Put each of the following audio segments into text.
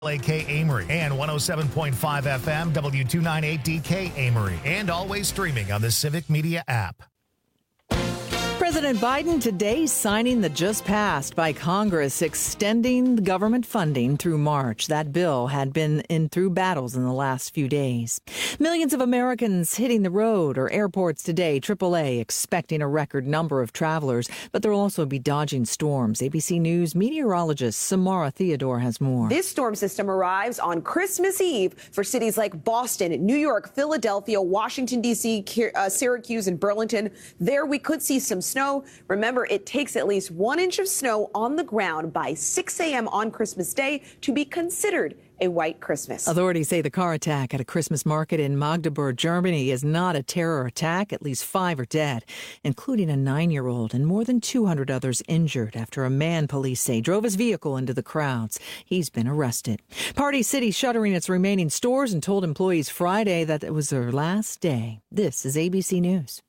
WLAK Amory and 107.5 FM W298DK Amory, and always streaming on the Civic Media app. President Biden today signing the just passed by Congress extending government funding through March. That bill had been through battles in the last few days. Millions of Americans hitting the road or airports today. AAA expecting a record number of travelers, but there will also be dodging storms. ABC News meteorologist Samara Theodore has more. This storm system arrives on Christmas Eve for cities like Boston, New York, Philadelphia, Washington, D.C., Syracuse, and Burlington. There we could see some snow. Remember, it takes at least 1 inch of snow on the ground by 6 a.m. on Christmas Day to be considered a white Christmas. Authorities say the car attack at a Christmas market in Magdeburg, Germany is not a terror attack. At least 5 are dead, including a 9-year-old, and more than 200 others injured after a man, police say, drove his vehicle into the crowds. He's been arrested. Party City shuttering its remaining stores and told employees Friday that it was their last day. This is ABC News.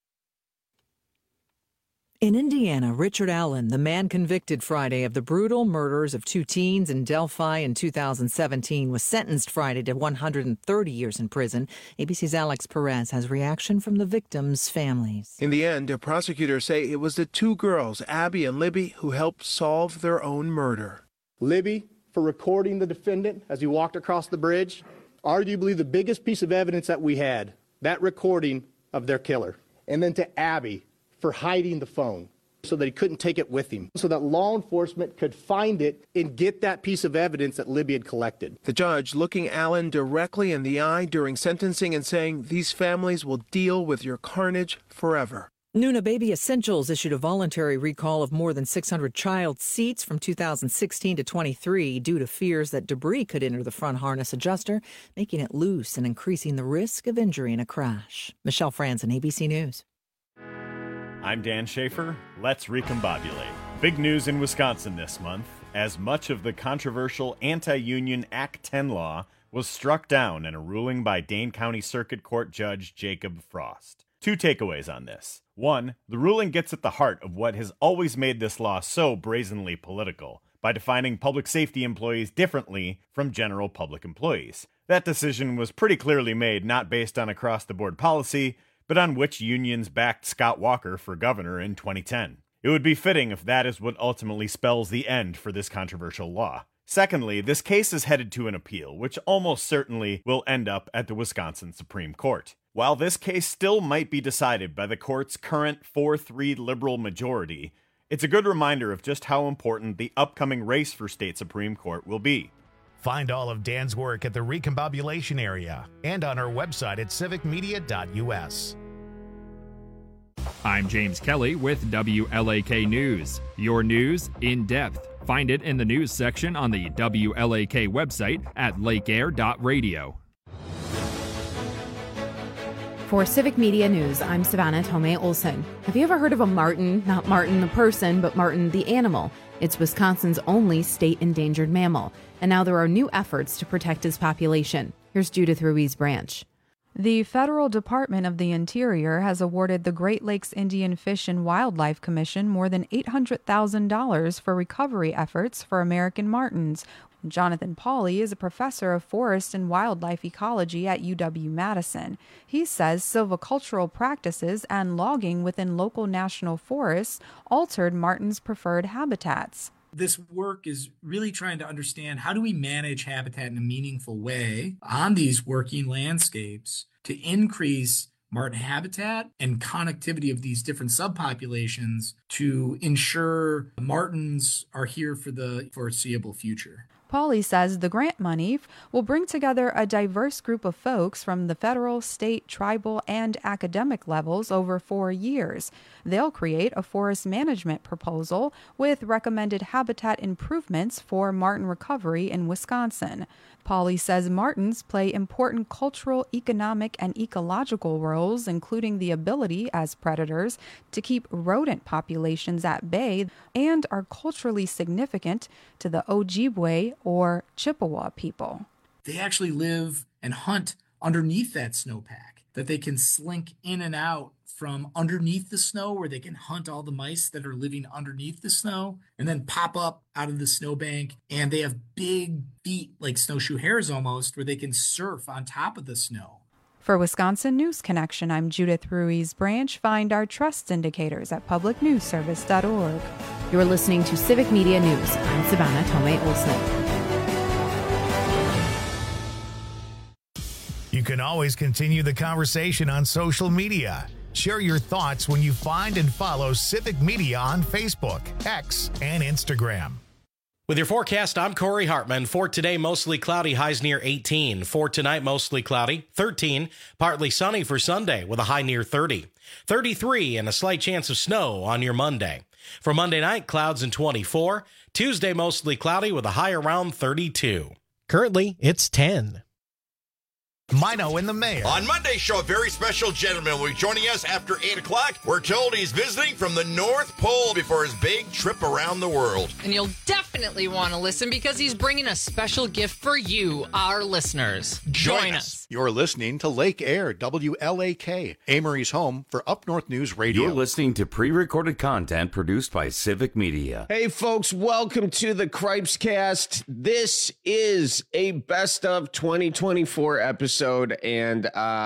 In Indiana, Richard Allen, the man convicted Friday of the brutal murders of 2 teens in Delphi in 2017, was sentenced Friday to 130 years in prison. ABC's Alex Perez has reaction from the victims' families. In the end, prosecutors say it was the 2 girls, Abby and Libby, who helped solve their own murder. Libby, for recording the defendant as he walked across the bridge, arguably the biggest piece of evidence that we had, that recording of their killer. And then to Abby, for hiding the phone so that he couldn't take it with him, so that law enforcement could find it and get that piece of evidence that Libby had collected. The judge looking Allen directly in the eye during sentencing and saying these families will deal with your carnage forever. Nuna Baby Essentials issued a voluntary recall of more than 600 child seats from 2016 to 23 due to fears that debris could enter the front harness adjuster, making it loose and increasing the risk of injury in a crash. Michelle Franzen, ABC News. I'm Dan Schaefer. Let's recombobulate. Big news in Wisconsin this month, as much of the controversial anti-union Act 10 law was struck down in a ruling by Dane County Circuit Court Judge Jacob Frost. 2 takeaways on this. 1, the ruling gets at the heart of what has always made this law so brazenly political, by defining public safety employees differently from general public employees. That decision was pretty clearly made not based on across-the-board policy, but on which unions backed Scott Walker for governor in 2010. It would be fitting if that is what ultimately spells the end for this controversial law. Secondly, this case is headed to an appeal, which almost certainly will end up at the Wisconsin Supreme Court. While this case still might be decided by the court's current 4-3 liberal majority, it's a good reminder of just how important the upcoming race for state Supreme Court will be. Find all of Dan's work at the Recombobulation area and on our website at civicmedia.us. I'm James Kelly with WLAK News. Your news in depth. Find it in the news section on the WLAK website at lakeair.radio. For Civic Media News, I'm Savannah Tomei Olson. Have you ever heard of a marten? Not Martin the person, but marten the animal. It's Wisconsin's only state endangered mammal, and now there are new efforts to protect its population. Here's Judith Ruiz Branch. The Federal Department of the Interior has awarded the Great Lakes Indian Fish and Wildlife Commission more than $800,000 for recovery efforts for American martens. Jonathan Pauly is a professor of forest and wildlife ecology at UW-Madison. He says silvicultural practices and logging within local national forests altered martens' preferred habitats. This work is really trying to understand how do we manage habitat in a meaningful way on these working landscapes to increase marten habitat and connectivity of these different subpopulations to ensure martens are here for the foreseeable future. Pauly says the grant money will bring together a diverse group of folks from the federal, state, tribal, and academic levels over 4 years. They'll create a forest management proposal with recommended habitat improvements for marten recovery in Wisconsin. Pauly says martens play important cultural, economic, and ecological roles, including the ability as predators to keep rodent populations at bay, and are culturally significant to the Ojibwe or Chippewa people. They actually live and hunt underneath that snowpack. that they can slink in and out from underneath the snow, where they can hunt all the mice that are living underneath the snow and then pop up out of the snowbank. And they have big feet, like snowshoe hares almost, where they can surf on top of the snow. For Wisconsin News Connection, I'm Judith Ruiz Branch. Find our trust indicators at publicnewsservice.org. You're listening to Civic Media News. I'm Savannah Tomei Olson. You can always continue the conversation on social media. Share your thoughts when you find and follow Civic Media on Facebook, X, and Instagram. With your forecast, I'm Corey Hartman. For today, mostly cloudy, highs near 18. For tonight, mostly cloudy, 13. Partly sunny for Sunday with a high near 30. 33 and a slight chance of snow on your Monday. For Monday night, clouds and 24. Tuesday, mostly cloudy with a high around 32. Currently, it's 10. Mino and the Mayor. On Monday's show, a very special gentleman will be joining us after 8 o'clock. We're told he's visiting from the North Pole before his big trip around the world. And you'll definitely want to listen because he's bringing a special gift for you, our listeners. Join us. You're listening to Lake Air, WLAK, Amory's home for Up North News Radio. You're listening to pre-recorded content produced by Civic Media. Hey, folks, welcome to the Cripescast. This is a best of 2024 episode. And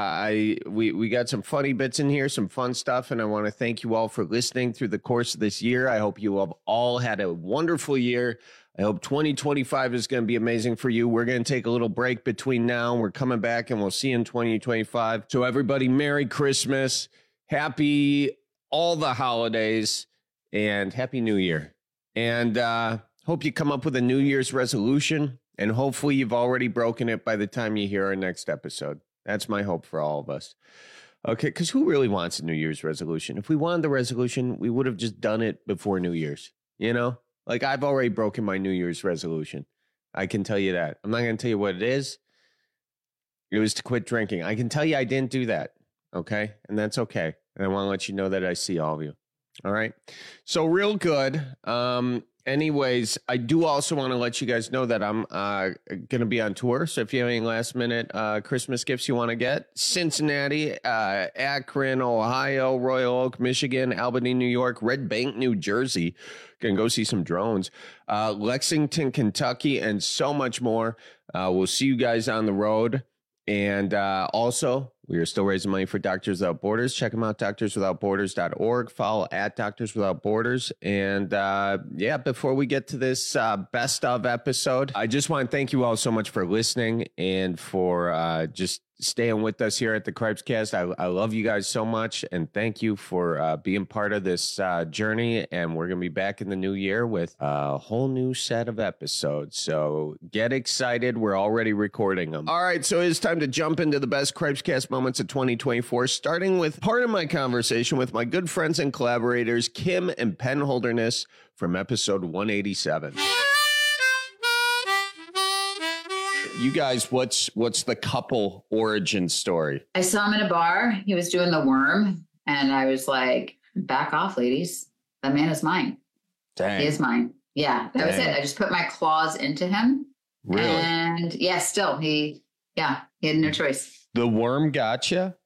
we got some funny bits in here, some fun stuff, and I want to thank you all for listening through the course of this year. I hope you have all had a wonderful year. I hope 2025 is going to be amazing for you. We're going to take a little break between now and we're coming back, and we'll see you in 2025. So everybody, Merry Christmas, happy all the holidays, and Happy New Year. And hope you come up with a New Year's resolution. And hopefully you've already broken it by the time you hear our next episode. That's my hope for all of us. Okay, because who really wants a New Year's resolution? If we wanted the resolution, we would have just done it before New Year's. You know? Like, I've already broken my New Year's resolution. I can tell you that. I'm not going to tell you what it is. It was to quit drinking. I can tell you I didn't do that. Okay? And that's okay. And I want to let you know that I see all of you. All right? So real good. Anyways, I do also want to let you guys know that I'm going to be on tour. So if you have any last minute Christmas gifts you want to get, Cincinnati, Akron, Ohio, Royal Oak, Michigan, Albany, New York, Red Bank, New Jersey. Going to go see some drones. Lexington, Kentucky, and so much more. We'll see you guys on the road. And also, we are still raising money for Doctors Without Borders. Check them out, doctorswithoutborders.org. Follow at Doctors Without Borders. And yeah, before we get to this best of episode, I just want to thank you all so much for listening and for just staying with us here at the Cripescast. I love you guys so much, and thank you for being part of this journey. And we're going to be back in the new year with a whole new set of episodes. So get excited. We're already recording them. All right, so it's time to jump into the best Cripescast moments of 2024, starting with part of my conversation with my good friends and collaborators, Kim and Penn Holderness, from episode 187. You guys, what's the couple origin story? I saw him in a bar. He was doing the worm. And I was like, back off, ladies. That man is mine. Dang. He is mine. Yeah, that was it. I just put my claws into him. Really? And yeah, still, he had no choice. The worm gotcha?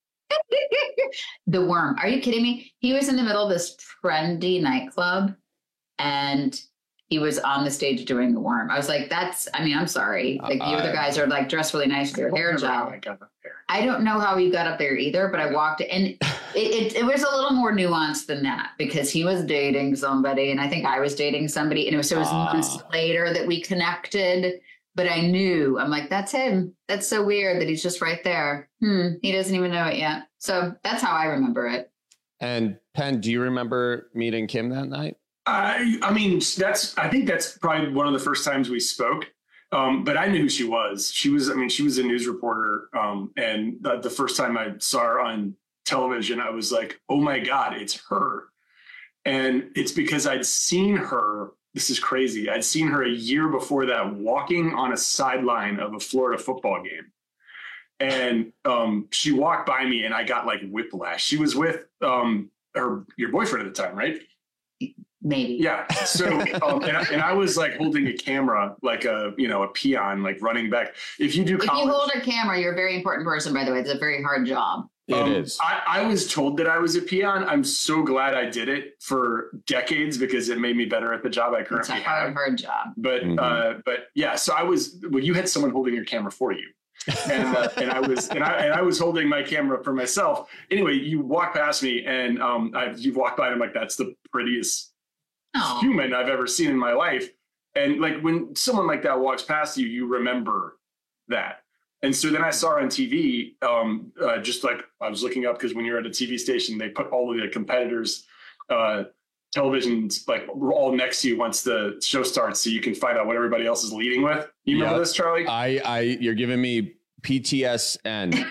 The worm. Are you kidding me? He was in the middle of this trendy nightclub and he was on the stage doing the worm. I was like, I'm sorry. Like the other guys are like dressed really nice with their hair gel. I don't know how he got up there either, but I walked and it was a little more nuanced than that because he was dating somebody and I think I was dating somebody. And it was months later that we connected, but I knew, I'm like, that's him. That's so weird that he's just right there. He doesn't even know it yet. So that's how I remember it. And Penn, do you remember meeting Kim that night? I think that's probably one of the first times we spoke. But I knew who she was. She was a news reporter. And the first time I saw her on television, I was like, oh my God, it's her. And it's because I'd seen her. This is crazy. I'd seen her a year before that walking on a sideline of a Florida football game. And she walked by me and I got like whiplash. She was with your boyfriend at the time, right? Maybe. Yeah. So, and I was like holding a camera, like a peon, like running back. If you hold a camera, you're a very important person, by the way. It's a very hard job. It is. I was told that I was a peon. I'm so glad I did it for decades because it made me better at the job I currently have. It's a hard job. But yeah, so you had someone holding your camera for you. And I was holding my camera for myself. Anyway, you walk past me and you've walked by and I'm like, that's the prettiest human I've ever seen in my life. And like when someone like that walks past you, you remember that. And so then I saw her on TV, just like I was looking up because when you're at a TV station, they put all of the competitors' televisions like all next to you once the show starts, so you can find out what everybody else is leading with. You remember this, Charlie? You're giving me PTSN.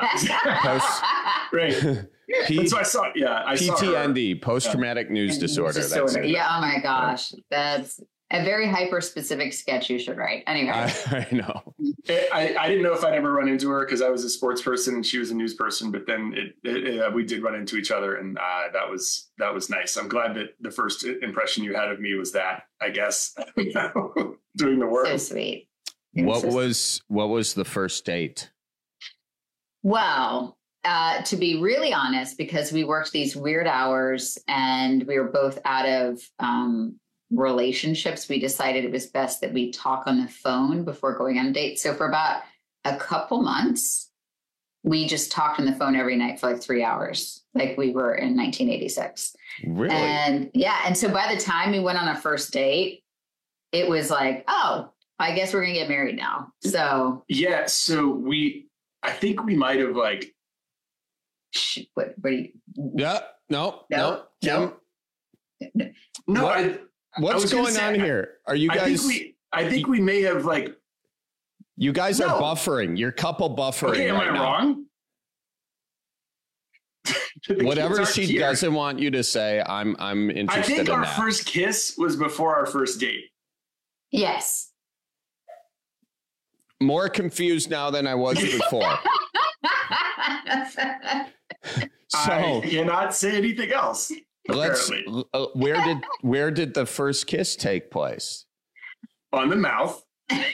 Right. So I saw. Yeah, I PTND, post-traumatic news disorder. Yeah. Oh my gosh, that's a very hyper-specific sketch you should write. Anyway, I know. I didn't know if I'd ever run into her because I was a sports person and she was a news person. But then we did run into each other, and that was nice. I'm glad that the first impression you had of me was that. I guess doing the work. So sweet. What was the first date? Well, to be really honest, because we worked these weird hours and we were both out of relationships, we decided it was best that we talk on the phone before going on a date. So for about a couple months, we just talked on the phone every night for like 3 hours, like we were in 1986. Really? And yeah. And so by the time we went on a first date, it was like, oh, I guess we're going to get married now. So yeah. So I think we might have like, what do you? Yeah. No. What's going on here? Are you guys? I think we may have like. You guys are buffering. You're couple buffering. Okay, am I wrong? Whatever she doesn't want you to say, I'm interested in that. I think our first kiss was before our first date. Yes. More confused now than I was before. I cannot say anything else. Where did the first kiss take place? On the mouth.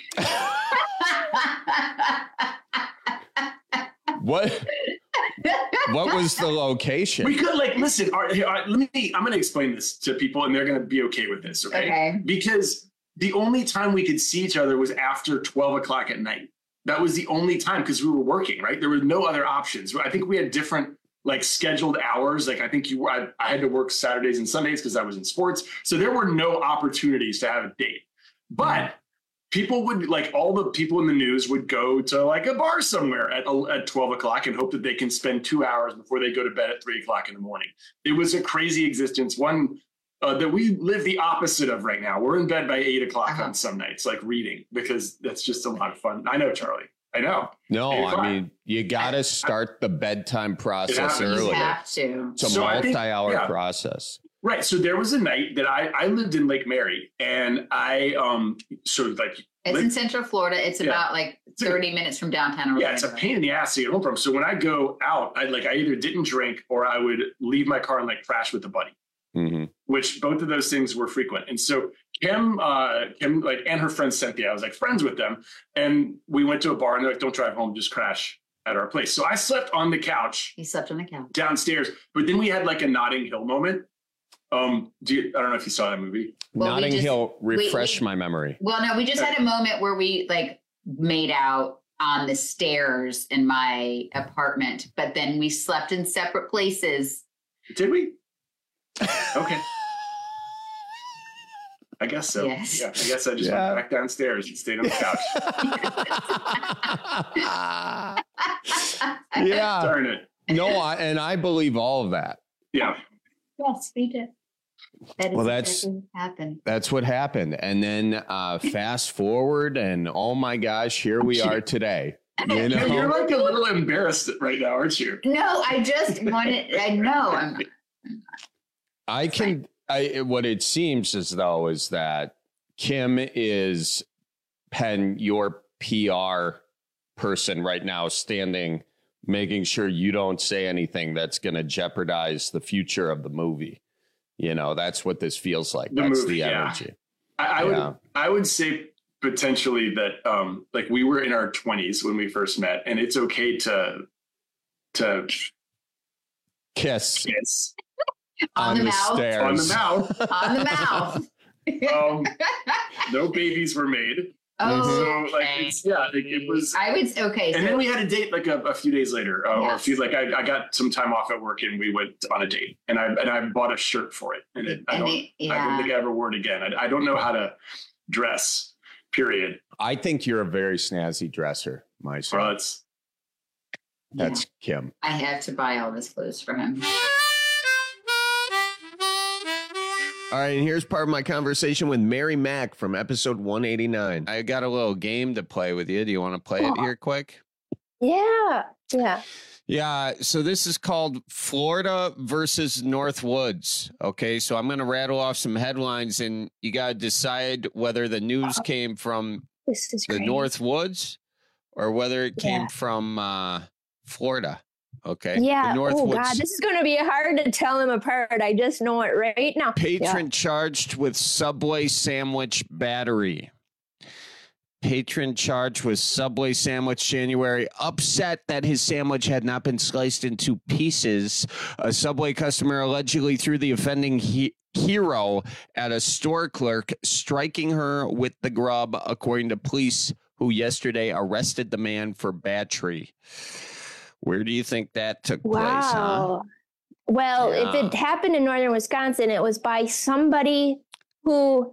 What was the location? We could listen. I'm going to explain this to people, and they're going to be okay with this. Okay. Because the only time we could see each other was after 12 o'clock at night. That was the only time because we were working. Right. There were no other options. I think we had different scheduled hours. Like I think I had to work Saturdays and Sundays because I was in sports. So there were no opportunities to have a date. But people would all the people in the news would go to a bar somewhere at 12 o'clock and hope that they can spend 2 hours before they go to bed at 3 o'clock in the morning. It was a crazy existence. One that we live the opposite of right now. We're in bed by 8 o'clock on some nights, reading, because that's just a lot of fun. I know, Charlie. I know. No, I mean, you got to start the bedtime process early. You have to. It's a multi-hour process. Right. So there was a night that I lived in Lake Mary, and it's in Central Florida. It's about 30 minutes from downtown Orlando. Yeah, it's a pain in the ass to get home from. So when I go out, I either didn't drink or I would leave my car and crash with a buddy. Mm-hmm. Which both of those things were frequent. And so Kim and her friend Cynthia, I was friends with them. And we went to a bar and they're don't drive home, just crash at our place. So I slept on the couch. He slept on the couch downstairs. But then we had a Notting Hill moment. I don't know if you saw that movie. Well, Notting Hill, refresh my memory. Well, no, we just had a moment where we made out on the stairs in my apartment, but then we slept in separate places. Did we? Okay. I guess so. Yes. Yeah, I guess I just went back downstairs and stayed on the couch. Yeah. Darn it. No, I believe all of that. Yeah. Yes, we did. That's what happened. That's what happened. And then fast forward, and oh my gosh, here we are today. You're a little embarrassed right now, aren't you? No, I just wanted. I know. What it seems as though is that Kim is your PR person right now, standing, making sure you don't say anything that's going to jeopardize the future of the movie. You know, that's what this feels like. The That's move, the yeah. energy. I would say potentially that like we were in our 20s when we first met, and it's okay to kiss on the mouth. stairs. On the mouth. On the mouth. No babies were made. Oh, so like it was. I would okay. And so, then we had a date like a few days later, or a few I got some time off at work and we went on a date, and I bought a shirt for it, and I don't think I ever wore it again. I don't know how to dress. Period. I think you're a very snazzy dresser, my son. Well, that's Kim. I had to buy all this clothes for him. All right, and here's part of my conversation with Mary Mack from episode 189. I got a little game to play with you. Do you want to play it here quick? Yeah. Yeah, so this is called Florida versus North Woods. Okay, so I'm going to rattle off some headlines, and you got to decide whether the news came from the North Woods or whether it came from Florida. Okay. Yeah. The North Oh, Woods. God, this is going to be hard to tell them apart. I just know it right now. Patron charged with Subway sandwich battery. Patron charged with Subway sandwich January, upset that his sandwich had not been sliced into pieces. A Subway customer allegedly threw the offending hero at a store clerk, striking her with the grub, according to police who yesterday arrested the man for battery. Where do you think that took place? Huh? Well, if it happened in northern Wisconsin, it was by somebody who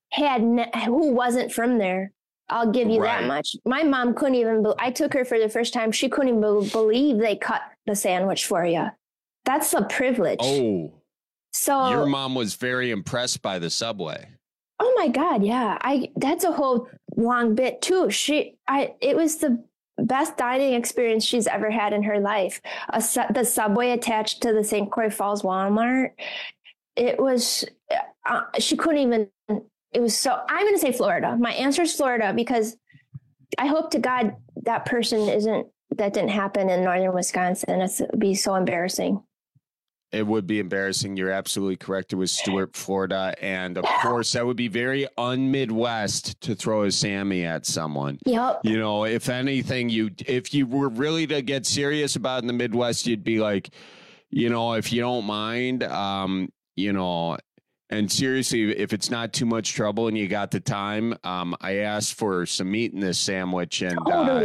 wasn't from there. I'll give you that much. My mom couldn't even. I took her for the first time. She couldn't even believe they cut the sandwich for you. That's a privilege. Oh, so your mom was very impressed by the Subway. Oh my God, yeah. That's a whole long bit too. It was the best dining experience she's ever had in her life. The Subway attached to the St. Croix Falls Walmart. It was, she couldn't even, it was so, I'm going to say Florida. My answer is Florida because I hope to God that person that didn't happen in northern Wisconsin. It would be so embarrassing. It would be embarrassing. You're absolutely correct. It was Stuart, Florida. And of course, that would be very un-Midwest to throw a Sammy at someone. Yep. You know, if anything, if you were really to get serious about it in the Midwest, you'd be like, you know, if you don't mind, you know, and seriously, if it's not too much trouble and you got the time, I asked for some meat in this sandwich and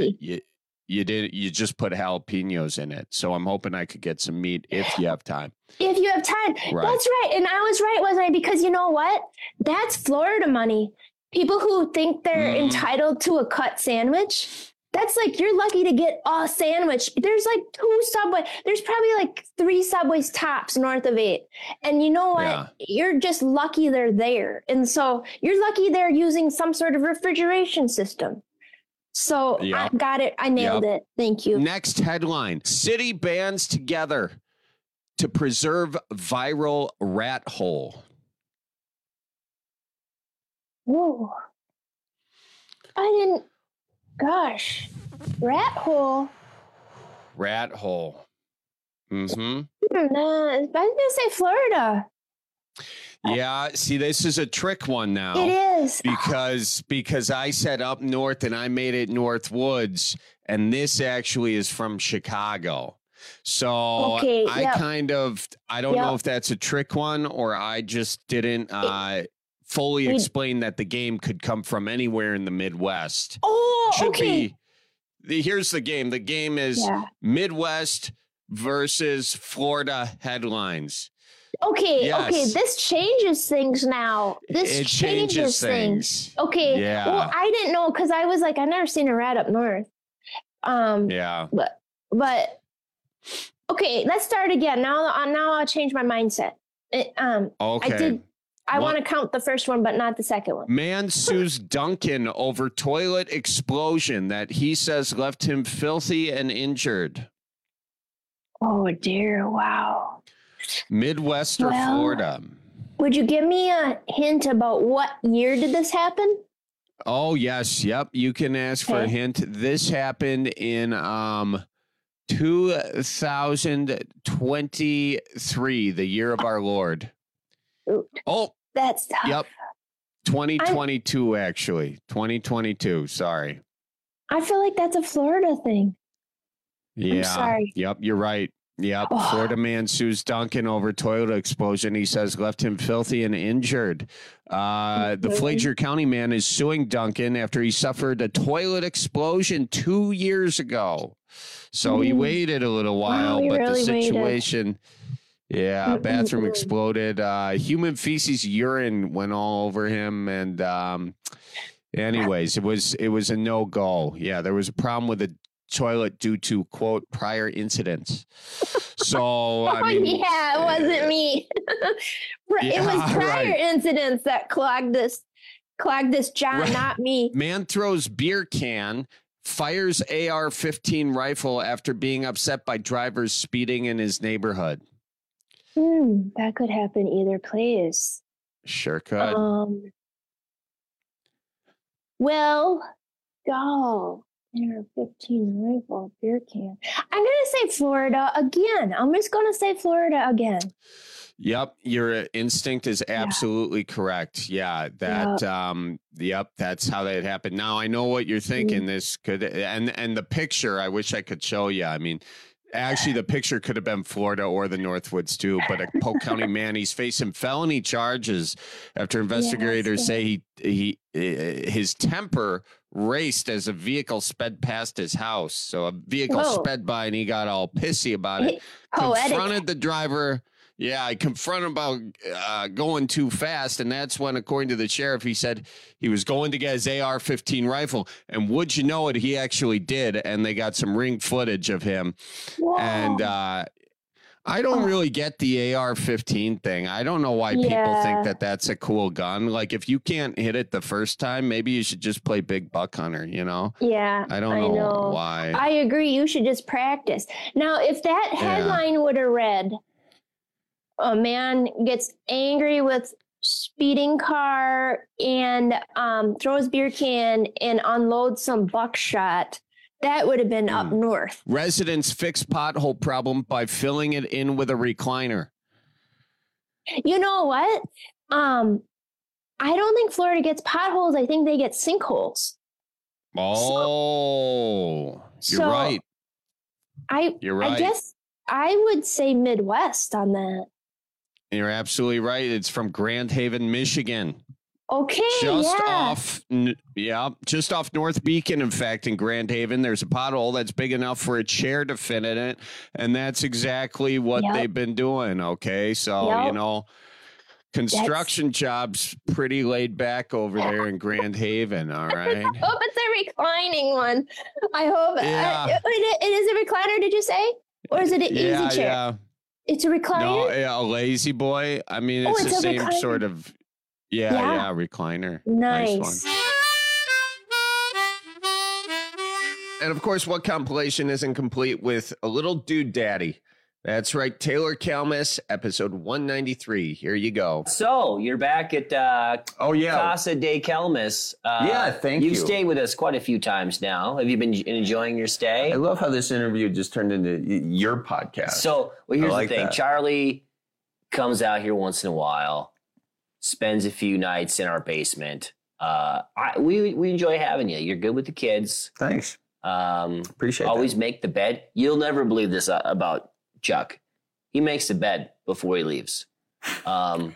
you just put jalapenos in it. So I'm hoping I could get some meat if you have time. If you have time. Right. That's right. And I was right, wasn't I? Because you know what? That's Florida money. People who think they're entitled to a cut sandwich. That's like, you're lucky to get a sandwich. There's like 2 Subway. There's probably like 3 Subways tops north of 8. And you know what? Yeah. You're just lucky they're there. And so you're lucky they're using some sort of refrigeration system. So I got it. I nailed it. Thank you. Next headline. City bands together to preserve viral rat hole. Whoa. Gosh. Rat hole. Rat hole. Mm-hmm. I was going to say Florida. Yeah, see, this is a trick one now. It is. Because I said up north and I made it North Woods, and this actually is from Chicago. So I don't know if that's a trick one or I just didn't fully explain that the game could come from anywhere in the Midwest. Oh, okay. Here's the game. The game is Midwest versus Florida headlines. Okay, yes. Okay, this changes things now. It changes things. Okay, well, I didn't know because I was like, I've never seen a rat up north. But okay, let's start again. Now I'll change my mindset. Okay. I want to count the first one, but not the second one. Man sues Duncan over toilet explosion that he says left him filthy and injured. Oh dear! Wow. Midwest or Florida? Would you give me a hint about what year did this happen? Oh, yes. Yep. You can ask for a hint. This happened in 2023, the year of our Lord. Oh, that's tough. Yep. 2022, actually. 2022. Sorry. I feel like that's a Florida thing. Yeah. I'm sorry. Yep. You're right. Yep. Oh. Florida man sues Duncan over toilet explosion. He says left him filthy and injured. The Flager County man is suing Duncan after he suffered a toilet explosion 2 years ago. So he waited a little while, but really the situation, bathroom exploded. Human feces, urine went all over him. And anyways, it was a no-go. Yeah, there was a problem with the toilet due to, quote, prior incidents. So I mean, it wasn't me. It was prior incidents that clogged this John, not me. Man throws beer can, fires AR-15 rifle after being upset by drivers speeding in his neighborhood. That could happen either place. Sure could. Well, go. AR-15 rifle, beer can. I'm going to say Florida again. I'm just going to say Florida again. Yep, your instinct is absolutely correct. Yeah, that's how that happened. Now I know what you're thinking. This could and the picture. I wish I could show you. I mean, actually, the picture could have been Florida or the Northwoods too. But a Polk County man, he's facing felony charges after investigators say his temper raced as a vehicle sped past his house. So a vehicle sped by and he got all pissy about it. Confronted the driver. Yeah, I confronted him about going too fast. And that's when, according to the sheriff, he said he was going to get his AR-15 rifle. And would you know it, he actually did. And they got some ring footage of him. Whoa. And I don't really get the AR-15 thing. I don't know why people think that that's a cool gun. Like, if you can't hit it the first time, maybe you should just play big buck hunter, you know? Yeah. I don't know why. I agree. You should just practice. Now, if that headline would have read, a man gets angry with speeding car and throws beer can and unloads some buckshot, that would have been up north. Residents fix pothole problem by filling it in with a recliner. You know what? I don't think Florida gets potholes. I think they get sinkholes. Oh, you're right. You're right. I guess I would say Midwest on that. You're absolutely right. It's from Grand Haven, Michigan. Okay, just off North Beacon, in fact, in Grand Haven, there's a pothole that's big enough for a chair to fit in it, and that's exactly what they've been doing, okay? So, you know, construction jobs pretty laid back over there in Grand Haven, all right? I hope it's a reclining one. I hope. It is a recliner, did you say? Or is it an easy chair? Yeah. It's a recliner? No, a lazy boy. I mean, it's the same recliner. Sort of... Yeah, recliner. Nice one. And of course, what compilation isn't complete with a little dude daddy? That's right, Taylor Kalmus, episode 193. Here you go. So you're back at Casa de Kalmus. Thank you. You've stayed with us quite a few times now. Have you been enjoying your stay? I love how this interview just turned into your podcast. So here's the thing. Charlie comes out here once in a while, spends a few nights in our basement. We enjoy having you. You're good with the kids. Thanks. Appreciate it. Always make the bed. You'll never believe this about Chuck. He makes the bed before he leaves. He always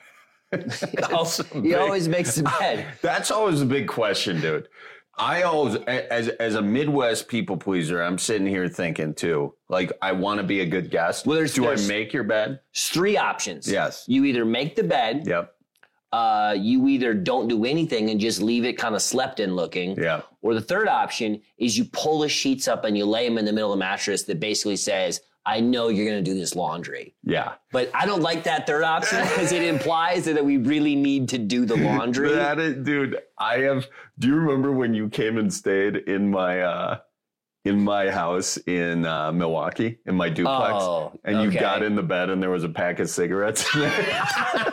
makes the bed. That's always a big question, dude. I always, as a Midwest people pleaser, I'm sitting here thinking too, like, I want to be a good guest. Well, do I make your bed? There's three options. Yes. You either make the bed. Yep. You either don't do anything and just leave it kind of slept in looking. Yeah. Or the third option is you pull the sheets up and you lay them in the middle of the mattress that basically says, I know you're going to do this laundry. Yeah. But I don't like that third option because it implies that we really need to do the laundry. Dude, do you remember when you came and stayed in my house in Milwaukee, in my duplex? You got in the bed and there was a pack of cigarettes in there?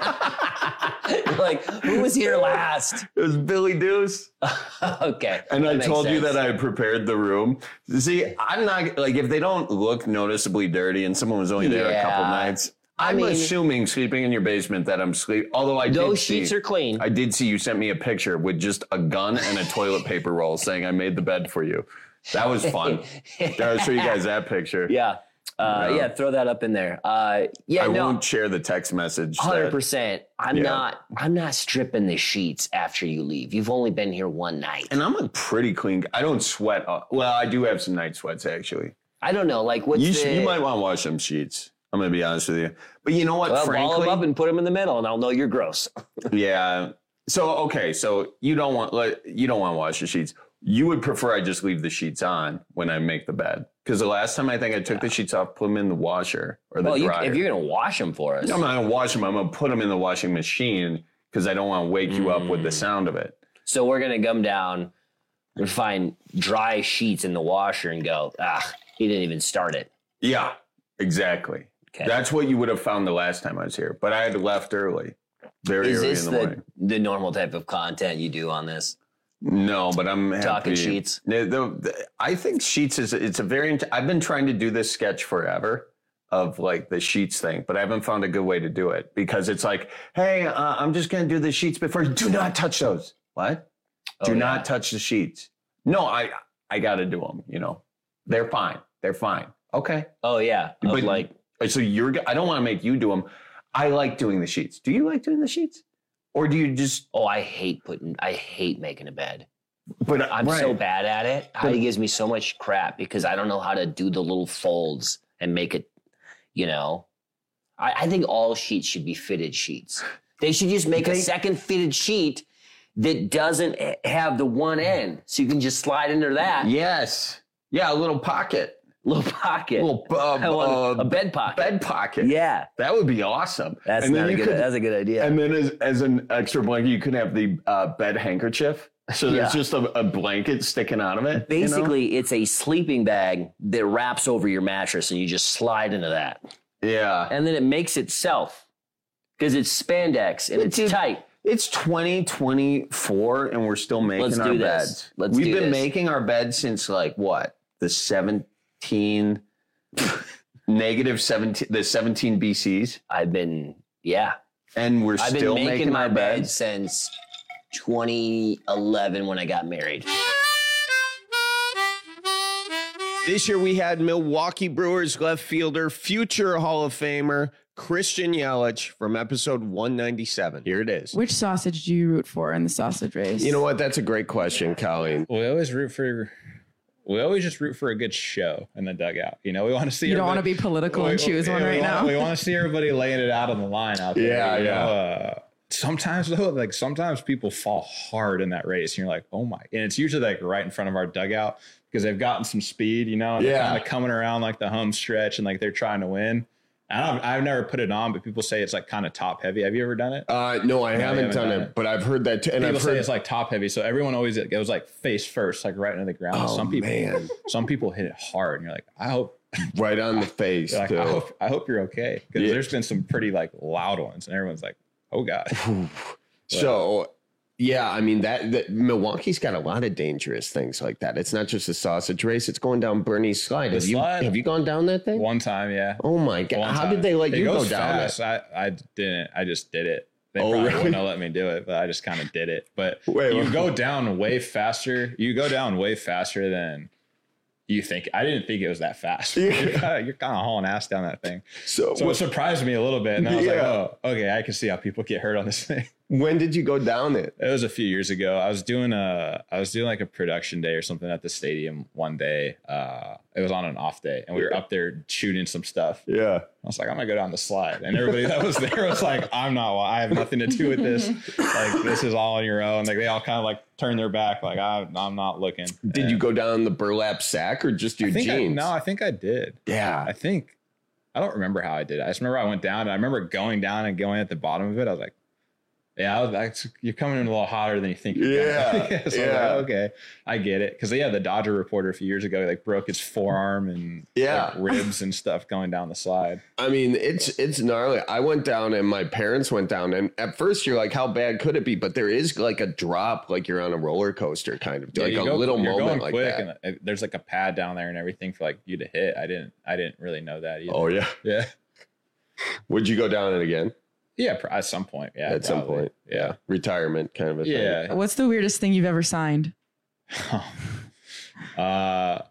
Like, who was here last? It was Billy Deuce. Okay. And I told you that I had prepared the room. See, I'm not, like, if they don't look noticeably dirty and someone was only there a couple nights, I'm assuming sleeping in your basement that I'm sleeping. Although those sheets are clean. I did see you sent me a picture with just a gun and a toilet paper roll saying I made the bed for you. That was fun. I'll show you guys that picture. Yeah. Yeah, throw that up in there. I won't share the text message. 100%. I'm not stripping the sheets after you leave. You've only been here one night. And I'm a pretty clean. I don't sweat. Well, I do have some night sweats actually. I don't know. Like you might want to wash them sheets. I'm going to be honest with you. But you know what, frankly? Ball them up and put them in the middle and I'll know you're gross. Yeah. So you don't want to wash the sheets. You would prefer I just leave the sheets on when I make the bed. Because the last time I think I took the sheets off, put them in the washer or the dryer. If you're going to wash them for us. I'm not going to wash them. I'm going to put them in the washing machine because I don't want to wake you up with the sound of it. So we're going to come down and find dry sheets in the washer and go, he didn't even start it. Yeah, exactly. Okay. That's what you would have found the last time I was here. But I had left early. Very early in the morning. The normal type of content you do on this? No, but I'm happy. Talking sheets. I think sheets it's a very. I've been trying to do this sketch forever of like the sheets thing, but I haven't found a good way to do it because it's like, hey, I'm just going to do the sheets before. Do not touch those. What? Do not touch the sheets. No, I got to do them. You know, they're fine. They're fine. Okay. Oh yeah. But so I don't want to make you do them. I like doing the sheets. Do you like doing the sheets? Or do you just... I hate making a bed. But I'm so bad at it. Heidi gives me so much crap because I don't know how to do the little folds and make it, I think all sheets should be fitted sheets. They should just make a second fitted sheet that doesn't have the one end. So you can just slide under that. Yes. Yeah, a little pocket. A bed pocket. Bed pocket. Yeah. That would be awesome. That's a good idea. And then as an extra blanket, you could have the bed handkerchief. So there's just a blanket sticking out of it. Basically, it's a sleeping bag that wraps over your mattress and you just slide into that. Yeah. And then it makes itself because it's spandex and it's tight. It's 2024 and we're still making our beds. We've been making our beds since like what? The 17 BCs. And we're still making my our bed since 2011 when I got married. This year we had Milwaukee Brewers left fielder, future Hall of Famer Christian Yelich from episode 197. Here it is. Which sausage do you root for in the sausage race? You know what? That's a great question, Colleen. We always just root for a good show in the dugout. We want to see. You don't want to be political and choose one right now. We want to see everybody laying it out on the line out there. Yeah. Sometimes though, sometimes people fall hard in that race, and you're like, oh my! And it's usually like right in front of our dugout because they've gotten some speed, and they're kind of coming around like the home stretch, and like they're trying to win. I've never put it on, but people say it's like kind of top heavy. Have you ever done it? No, I haven't done it, but I've heard that too. And people say it's like top heavy. So everyone always goes like face first, like right into the ground. Oh, some people hit it hard and you're like, I hope right on the face. Like, I hope you're okay. Because there's been some pretty like loud ones and everyone's like, oh God. So yeah, I mean that Milwaukee's got a lot of dangerous things like that. It's not just a sausage race. It's going down Bernie's slide. Have you gone down that thing? One time, yeah. Oh my God. How did they let you go down it? I didn't. I just did it. They probably wouldn't have let me do it, but I just kind of did it. But you go down way faster. You go down way faster than you think. I didn't think it was that fast. You're kind of hauling ass down that thing. So it surprised me a little bit. And I was like, oh, okay, I can see how people get hurt on this thing. When did you go down it? It was a few years ago. I was doing like a production day or something at the stadium one day. It was on an off day and we were up there shooting some stuff. Yeah. I was like, I'm gonna go down the slide. And everybody that was there was like, I have nothing to do with this. Like, this is all on your own. Like, they all kind of like turned their back. Like, I'm not looking. Did you go down the burlap sack or just your jeans? I think I did. Yeah. I don't remember how I did it. I just remember I went down and I remember going down and going at the bottom of it. I was like, you're coming in a little hotter than you think. Yeah. So like, okay, I get it. Because the Dodger reporter a few years ago like broke his forearm and like, ribs and stuff going down the slide. I mean, it's gnarly. I went down and my parents went down, and at first you're like, how bad could it be? But there is like a drop, like you're on a roller coaster, kind of like a little moment like that. And there's like a pad down there and everything for like you to hit. I didn't really know that either. Oh yeah, yeah. Would you go down it again? Yeah, at some point. Yeah, at some point. Yeah, retirement kind of a thing. Yeah. What's the weirdest thing you've ever signed? A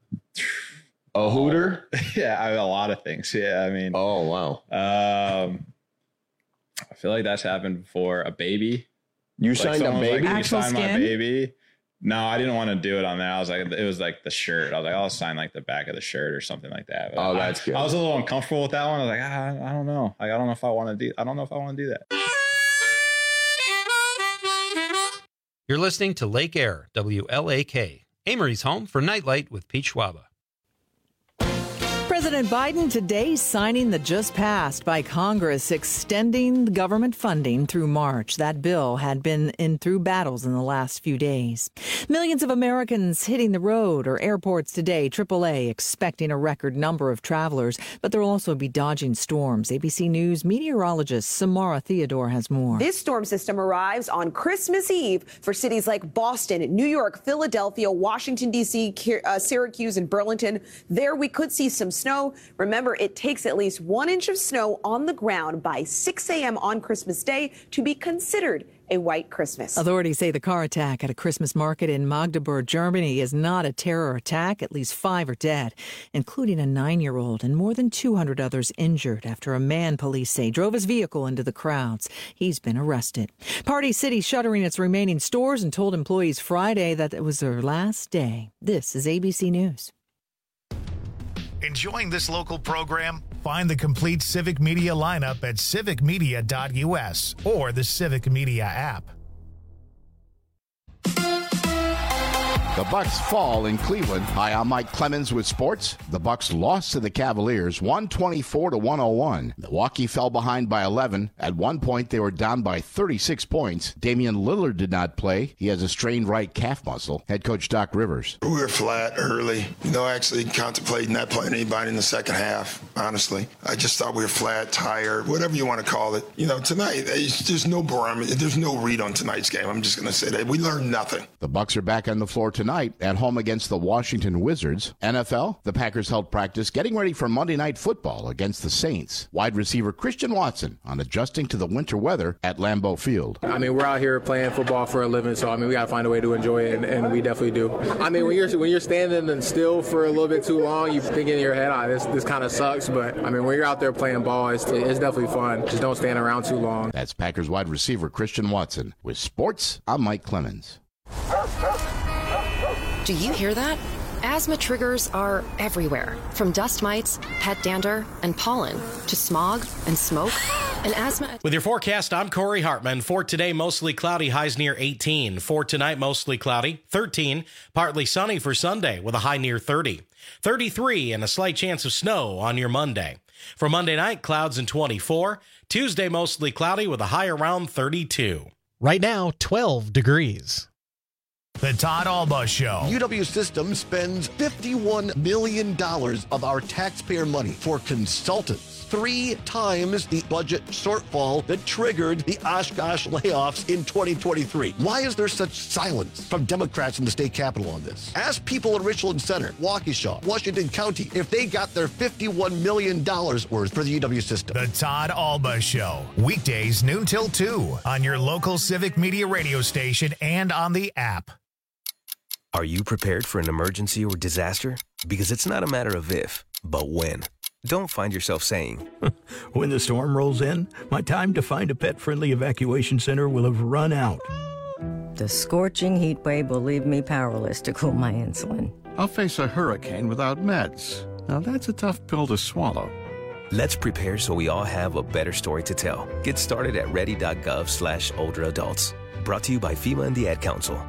hooter? Yeah, a lot of things. Yeah, I mean. Oh wow. I feel like that's happened before. A baby. You signed a baby? Like, Actual you signed skin? my baby. No, I didn't want to do it on that. I was like, it was like the shirt. I was like, I'll sign like the back of the shirt or something like that. But that's good. I was a little uncomfortable with that one. I was like, I don't know. Like, I don't know if I want to do that. You're listening to Lake Air, WLAK, Amory's home for Nightlight with Pete Schwaba. President Biden today signing the just passed by Congress extending government funding through March. That bill had been through battles in the last few days. Millions of Americans hitting the road or airports today. AAA expecting a record number of travelers, but there will also be dodging storms. ABC News meteorologist Samara Theodore has more. This storm system arrives on Christmas Eve for cities like Boston, New York, Philadelphia, Washington, D.C., Syracuse, and Burlington. There we could see some snow. Remember, it takes at least 1 inch of snow on the ground by 6 a.m. on Christmas Day to be considered a white Christmas. Authorities say the car attack at a Christmas market in Magdeburg, Germany is not a terror attack. At least 5 are dead, including a 9-year-old, and more than 200 others injured after a man, police say, drove his vehicle into the crowds. He's been arrested. Party City shuttering its remaining stores and told employees Friday that it was their last day. This is ABC News. Enjoying this local program? Find the complete Civic Media lineup at civicmedia.us or the Civic Media app. The Bucks fall in Cleveland. Hi, I'm Mike Clemens with sports. The Bucks lost to the Cavaliers 124-101. Milwaukee fell behind by 11. At one point, they were down by 36 points. Damian Lillard did not play. He has a strained right calf muscle. Head coach Doc Rivers. We were flat early. Actually contemplating not playing anybody in the second half, honestly. I just thought we were flat, tired, whatever you want to call it. Tonight, there's no barometer. There's no read on tonight's game. I'm just going to say that. We learned nothing. The Bucks are back on the floor tonight at home against the Washington Wizards. NFL, the Packers held practice getting ready for Monday Night Football against the Saints. Wide receiver Christian Watson on adjusting to the winter weather at Lambeau Field. We're out here playing football for a living, so we got to find a way to enjoy it, and we definitely do. When you're standing and still for a little bit too long, you think in your head, this kind of sucks, but when you're out there playing ball, it's definitely fun. Just don't stand around too long. That's Packers wide receiver Christian Watson. With sports, I'm Mike Clemens. Do you hear that? Asthma triggers are everywhere, from dust mites, pet dander, and pollen, to smog and smoke. And asthma. With your forecast, I'm Corey Hartman. For today, mostly cloudy, highs near 18. For tonight, mostly cloudy, 13. Partly sunny for Sunday with a high near 30. 33 and a slight chance of snow on your Monday. For Monday night, clouds and 24. Tuesday, mostly cloudy with a high around 32. Right now, 12 degrees. The Todd Alba Show. UW System spends $51 million of our taxpayer money for consultants. 3 times the budget shortfall that triggered the Oshkosh layoffs in 2023. Why is there such silence from Democrats in the state capitol on this? Ask people in Richland Center, Waukesha, Washington County, if they got their $51 million worth for the UW System. The Todd Alba Show. Weekdays noon till 2 on your local Civic Media radio station and on the app. Are you prepared for an emergency or disaster? Because it's not a matter of if, but when. Don't find yourself saying, when the storm rolls in, my time to find a pet-friendly evacuation center will have run out. The scorching heat wave will leave me powerless to cool my insulin. I'll face a hurricane without meds. Now that's a tough pill to swallow. Let's prepare so we all have a better story to tell. Get started at ready.gov/olderadults. Brought to you by FEMA and the Ad Council.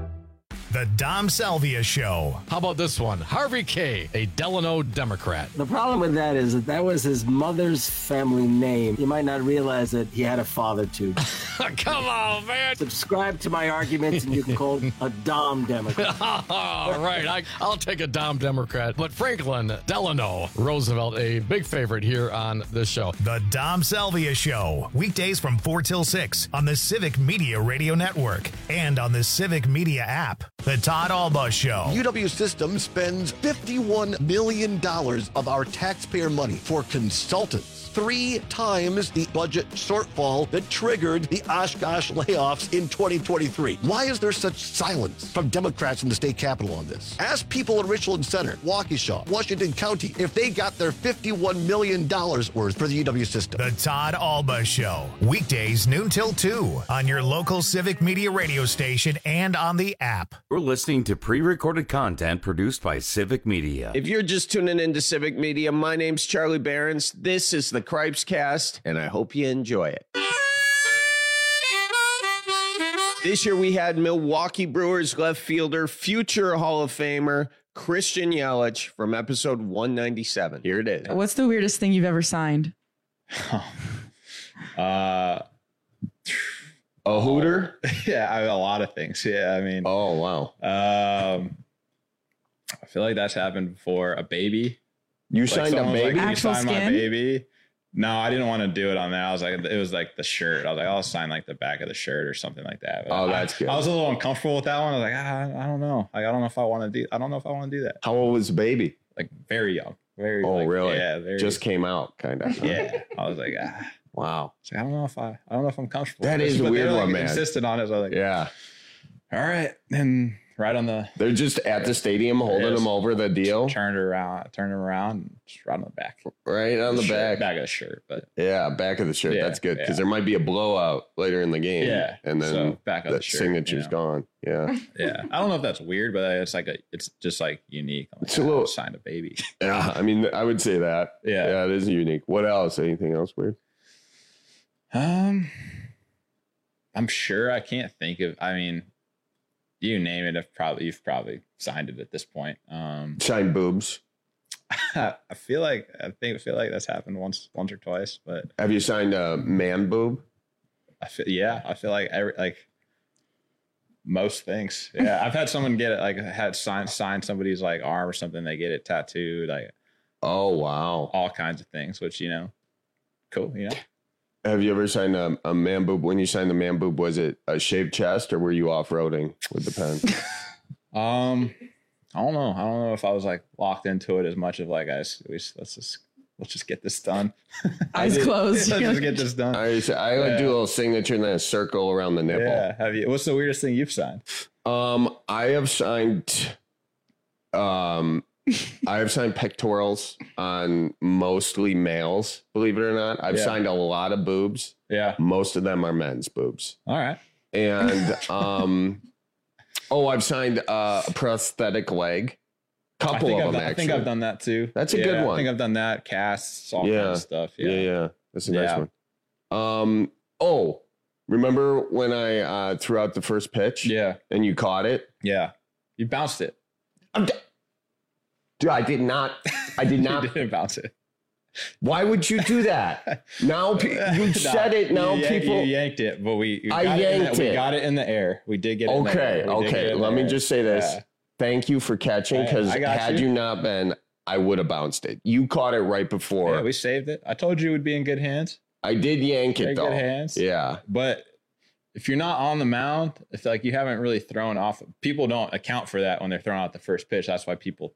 The Dom Salvia Show. How about this one? Harvey K., a Delano Democrat. The problem with that is that was his mother's family name. You might not realize that he had a father, too. Come on, man. Subscribe to my arguments, and you can call a Dom Democrat. All right, I'll take a Dom Democrat. But Franklin Delano Roosevelt, a big favorite here on this show. The Dom Salvia Show. Weekdays from 4 till 6 on the Civic Media Radio Network and on the Civic Media app. The Todd Alba Show. UW System spends $51 million of our taxpayer money for consultants. 3 times the budget shortfall that triggered the Oshkosh layoffs in 2023. Why is there such silence from Democrats in the state capitol on this? Ask people in Richland Center, Waukesha, Washington County if they got their $51 million worth for the UW System. The Todd Alba Show. Weekdays noon till 2 on your local Civic Media radio station and on the app. We're listening to pre-recorded content produced by Civic Media. If you're just tuning into Civic Media, my name's Charlie Behrens. This is the Cripes Cast, and I hope you enjoy it. This year we had Milwaukee Brewers left fielder, future Hall of Famer, Christian Yelich from episode 197. Here it is. What's the weirdest thing you've ever signed? A hooter? Yeah, I have a lot of things. Yeah, I mean. Oh, wow. I feel like that's happened before. A baby. You signed a baby? Like, actual sign skin? my baby. No, I didn't want to do it on that. I was like, it was like the shirt. I was like, I'll sign like the back of the shirt or something like that. But that's good. I was a little uncomfortable with that one. I was like, I don't know. Like, I don't know if I want to do that. How old was the baby? Like very young. Very. Oh, like, really? Yeah. Very, just came out, kind of. Yeah. I was like, wow. So I don't know if I'm comfortable. That with is this, a weird like, one, man. Insisted on it. So I was like, yeah. All right. And right on the. They're just at the stadium holding them over the deal. Turned him around, and just right on the back. Right on the back. Back of the shirt, but. Yeah, back of the shirt. Yeah, That's good because yeah. there might be a blowout later in the game. Yeah. And then so back of the shirt, signature's gone. Yeah. Yeah. I don't know if that's weird, but it's just like unique. I'm like, It's a little. Signed a baby. Yeah. I mean, I would say that. Yeah. Yeah, it is unique. What else? Anything else weird? I'm sure I can't think of. I mean, you name it. You've probably signed it at this point. Signed boobs. I feel like that's happened once or twice. But have you signed a man boob? I feel like most things. Yeah, I've had someone get it. Like had signed somebody's like arm or something. They get it tattooed. Like, oh wow, all kinds of things. Which cool. Have you ever signed a man boob? When you signed the man boob, was it a shaved chest or were you off-roading with the pen? I don't know. I don't know if I was like locked into it as much of like, let's just get this done. Eyes closed. Let's just get this done. I would do a little signature and then a circle around the nipple. Yeah. Have you? What's the weirdest thing you've signed? I have signed pectorals on mostly males, believe it or not. I've signed a lot of boobs. Yeah. Most of them are men's boobs. All right. And I've signed a prosthetic leg. Couple of them, actually. I think I've done that too. That's a good one. I think I've done that. Casts, all kinds of stuff. Yeah. That's a nice one. Remember when I threw out the first pitch? Yeah. And you caught it? Yeah. You bounced it. Dude, I did not. You didn't bounce it. Why would you do that? Now you said it. Now people. You yanked it, but we got it in the air. We did get it. Okay. Let me just say this. Yeah. Thank you for catching, because had you not been, I would have bounced it. You caught it right before. Yeah, we saved it. I told you it would be in good hands. I did yank it though. Good hands. Yeah. But if you're not on the mound, if like you haven't really thrown off, people don't account for that when they're throwing out the first pitch. That's why people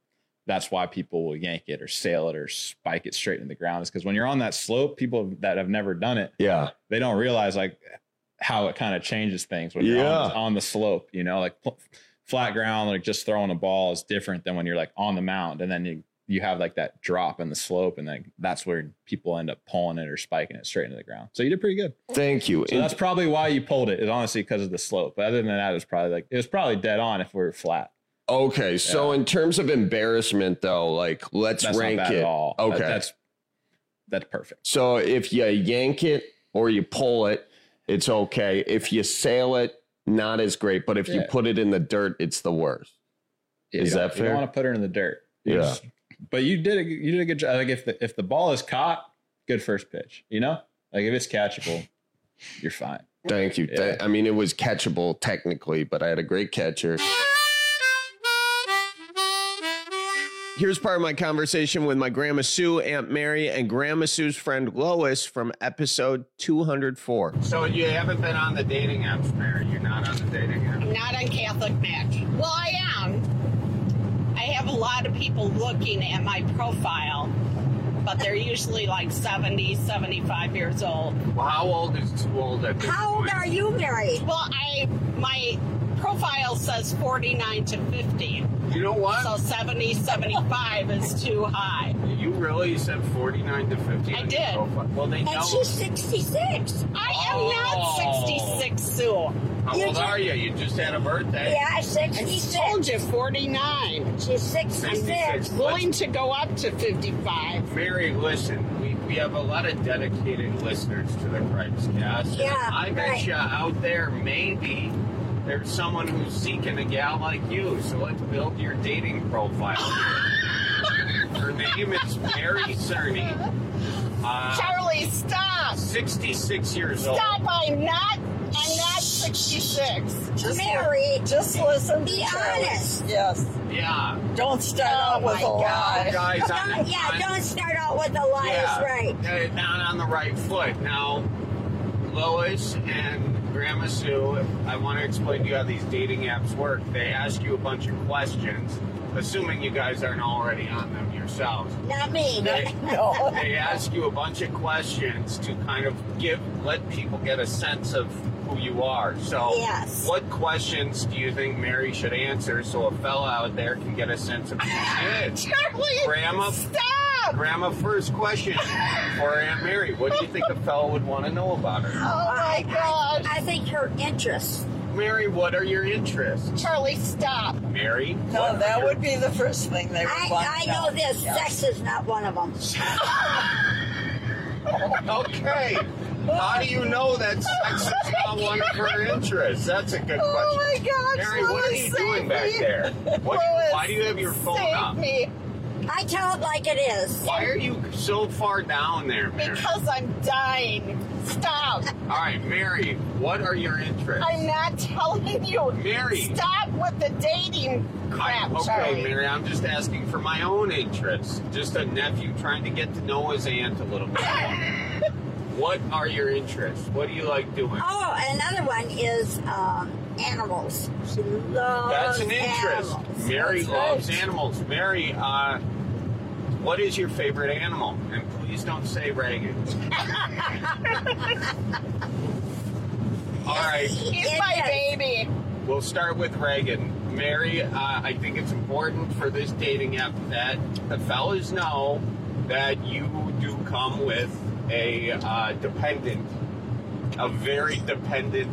will yank it or sail it or spike it straight in the ground. Is because when you're on that slope, people that have never done it, they don't realize like how it kind of changes things when you're on the slope. Like flat ground, like just throwing a ball is different than when you're like on the mound, and then you have like that drop in the slope, and then that's where people end up pulling it or spiking it straight into the ground. So you did pretty good. Thank you. So that's probably why you pulled it, is honestly because of the slope. But other than that, it was probably dead on if we were flat. Okay, so in terms of embarrassment, though, like let's rank not bad it. At all. Okay, that's perfect. So if you yank it or you pull it, it's okay. If you sail it, not as great. But if you put it in the dirt, it's the worst. Is that fair? You don't want to put it in the dirt. But you did a good job. Like if the ball is caught, good first pitch. Like if it's catchable, you're fine. Thank you. Yeah. I mean, it was catchable technically, but I had a great catcher. Here's part of my conversation with my Grandma Sue, Aunt Mary, and Grandma Sue's friend Lois from episode 204. So you haven't been on the dating apps, Mary? You're not on the dating apps? I'm not on Catholic Match. Well, I am. I have a lot of people looking at my profile, but they're usually like 70, 75 years old. Well, how old is too old at this How old point? are you, Mary? Well, my profile says 49 to 50. You know what? So 70, 75 is too high. You really said 49 to 50? I did. Well, they know. And she's 66. I am not 66, Sue. How old are you? You just had a birthday. Yeah, 66. I told you, 49. She's 66. Willing to go up to 55. Mary, listen, we have a lot of dedicated listeners to the Christ Cast. Yeah, I bet right. you out there, maybe there's someone who's seeking a gal like you. So let's build your dating profile. Her name is Mary Cerny. Charlie, stop. 66 years old. Stop, I'm not 66. Mary, just listen. Be honest. Yes. Yeah. Don't start out with a lie. Guys, Don't start out with a lie. Yeah, Right. not on the right foot. Now, Lois and Grandma Sue, I want to explain to you how these dating apps work. They ask you a bunch of questions, assuming you guys aren't already on them yourselves. Not me. No. They ask you a bunch of questions to kind of let people get a sense of who you are. So, Yes. what questions do you think Mary should answer so a fella out there can get a sense of who she is? Charlie, Grandma, stop. Grandma, first question for Aunt Mary. What do you think a fella would want to know about her? Oh, my God. I think her interests. Mary, what are your interests? Charlie, stop. Mary? No, that would be the first thing they would want to know. I know this. Sex is not one of them. Okay. How do you know that sex is not one of her interests? That's a good question. Oh, my God. Mary, what are you doing back there? Why do you have your phone up? Me. I tell it like it is. Why are you so far down there, Mary? Because I'm dying. Stop. All right, Mary, what are your interests? I'm not telling you. Mary. Stop with the dating crap, Okay, Charlie. Mary, I'm just asking for my own interests. Just a nephew trying to get to know his aunt a little bit more. What are your interests? What do you like doing? Oh, another one is animals. She loves That's an interest. animals. Mary That's loves right. animals. Mary, what is your favorite animal? And please don't say Reagan. All right. He's my baby. We'll start with Reagan. Mary, I think it's important for this dating app that the fellas know that you do come with a dependent, a very dependent.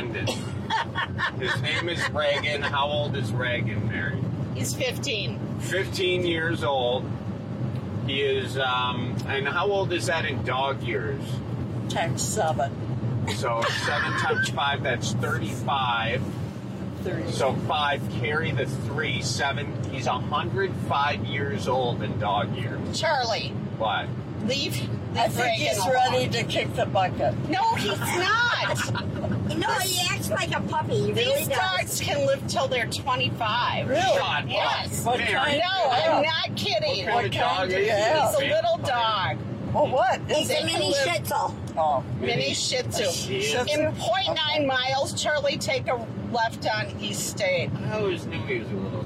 His name is Reagan. How old is Reagan, Mary? He's 15. 15 years old. He is, and how old is that in dog years? Times 7. So 7 times 5, that's 35. 30. So 5, carry the 3, 7. He's 105 years old in dog years. Charlie, What? leave I think he's ready to kick the bucket. No, he's not. No, he acts like a puppy. He really These dogs can live till they're 25. Really? Shut up. Yes. What kind? No, I'm not kidding. What kind of dog is he? He's a little dog. Well, what? He's a mini Shih Tzu. Oh, mini Shih Tzu. Shih Tzu? In 0.9 miles, Charlie, take a left on East State. I always knew he was a little.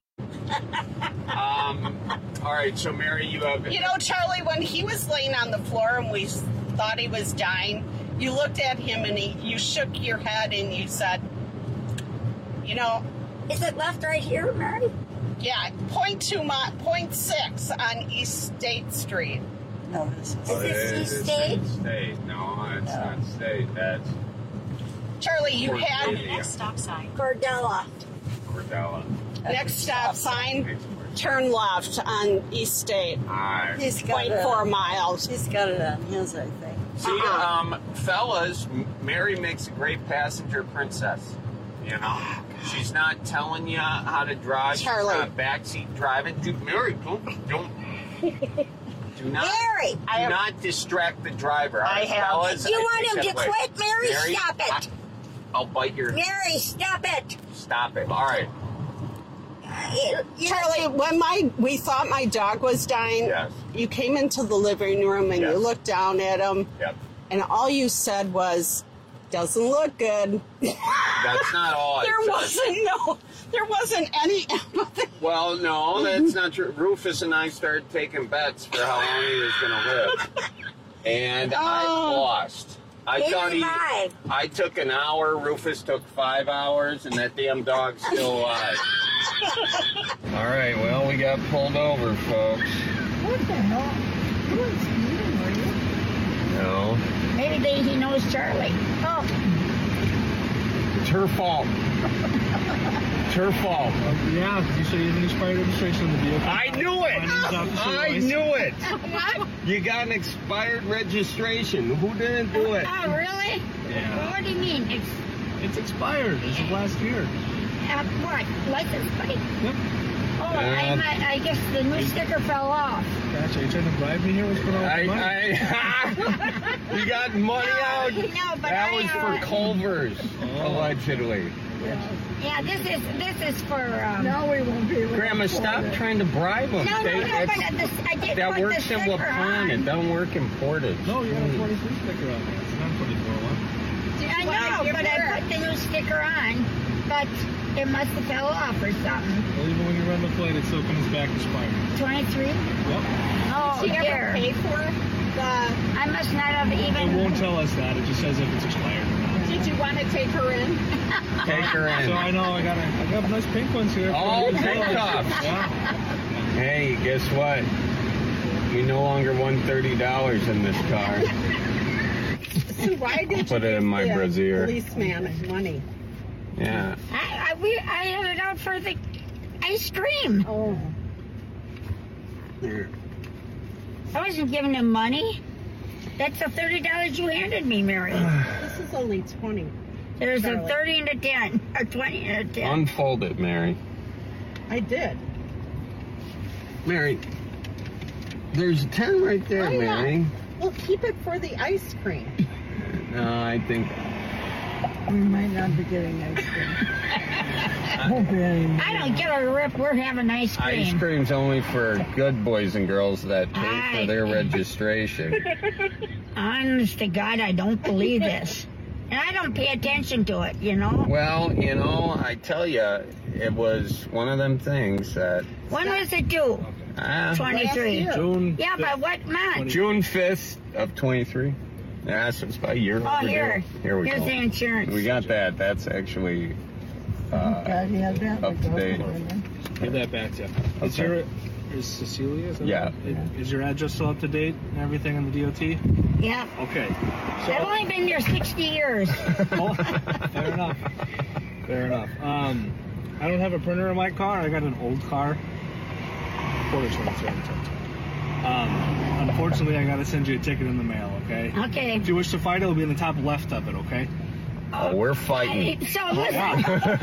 All right, so Mary, you have. You know, Charlie, when he was laying on the floor and we thought he was dying, you looked at him and you shook your head and you said, you know. Is it left right here, Mary? Yeah, 0.6 on East State Street. No, this is. Is this East State? State. No, it's not State. That's. Charlie, you had. Next stop sign. Cordella. Cordella. Next stop sign. Turn left on East State. Alright. 0.4 miles. He's got it on his, I think. See, fellas, Mary makes a great passenger princess. You know, she's not telling you how to drive. Charlie. She's not backseat driving. Dude, Mary, don't. Do not, Mary! Do not distract the driver. I have. Fellas, You I want take him that to away. quit, Mary? Stop it. I'll bite your. Mary, stop it. Stop it. All right. Charlie, when we thought my dog was dying, you came into the living room and you looked down at him, and all you said was, "Doesn't look good." That's not all I said. There wasn't any. Well, no, that's not true. Rufus and I started taking bets for how long he was going to live, and I lost. I took an hour. Rufus took 5 hours, and that damn dog's still alive. All right, well, we got pulled over, folks. What the hell? You weren't speeding, were you? No. Maybe he knows Charlie. Oh. It's her fault. It's her fault. Yeah, because you said you didn't expired registration on the vehicle. I knew it! I knew it! What? You got an expired registration. Who didn't do it? Oh, really? Yeah. Well, what do you mean? It's expired. It's of last year. What? License plate? Yep. Oh, I guess the new sticker fell off. Gotcha. Are you trying to bribe me here? What's going on with money? You got money out? No, but that was for Culver's, allegedly. Yeah, this is for. No, we won't be able to. Grandma, stop trying to bribe them. No, I did that put works the in sticker Waupun. on. It don't work in Portage. No, you got a 23 sticker on there. It's not 24 one. I know, but I put the new sticker on, but it must have fell off or something. Well, even when you run the plate, it still comes back expired. 23? Yep. Oh, Did she dear. ever pay for I must not have even. It won't tell us that. It just says if it's expired. Did you want to take her in? Take her in. So I know I got nice pink ones here. Oh, pink tops. Yeah. Hey, guess what? We no longer won $30 in this car. So why did you Put it in my brassiere. Policeman money? Yeah. I had it out for the ice cream. Oh. There. I wasn't giving him money. That's the $30 you handed me, Mary. This is only 20. There's Charlie. a 30 and a 10, or 20 and a 10. Unfold it, Mary. I did. Mary, there's a 10 right there, Why Mary. not? Well, keep it for the ice cream. No, I think. We might not be getting ice cream. I don't get a rip. We're having ice cream. Ice cream's only for good boys and girls that pay for their registration. Honest to God, I don't believe this. And I don't pay attention to it, you know? Well, you know, I tell you, it was one of them things that... When was it due? 23. June. Yeah, but what month? June 5th of 23. Yeah, so it's about a year Oh, overdue. Here we Here's go. the insurance. We got that. That's actually up to date. Give that back to you. Okay. Is Cecilia? Is that Yeah. right? Is your address still up to date and everything on the DOT? Yeah. Okay. I've only been there 60 years. Oh, fair enough. Fair enough. I don't have a printer in my car. I got an old car. Unfortunately, I got to send you a ticket in the mail, okay? Okay. If you wish to fight, it'll be in the top left of it, okay? Oh, we're fighting. So listen,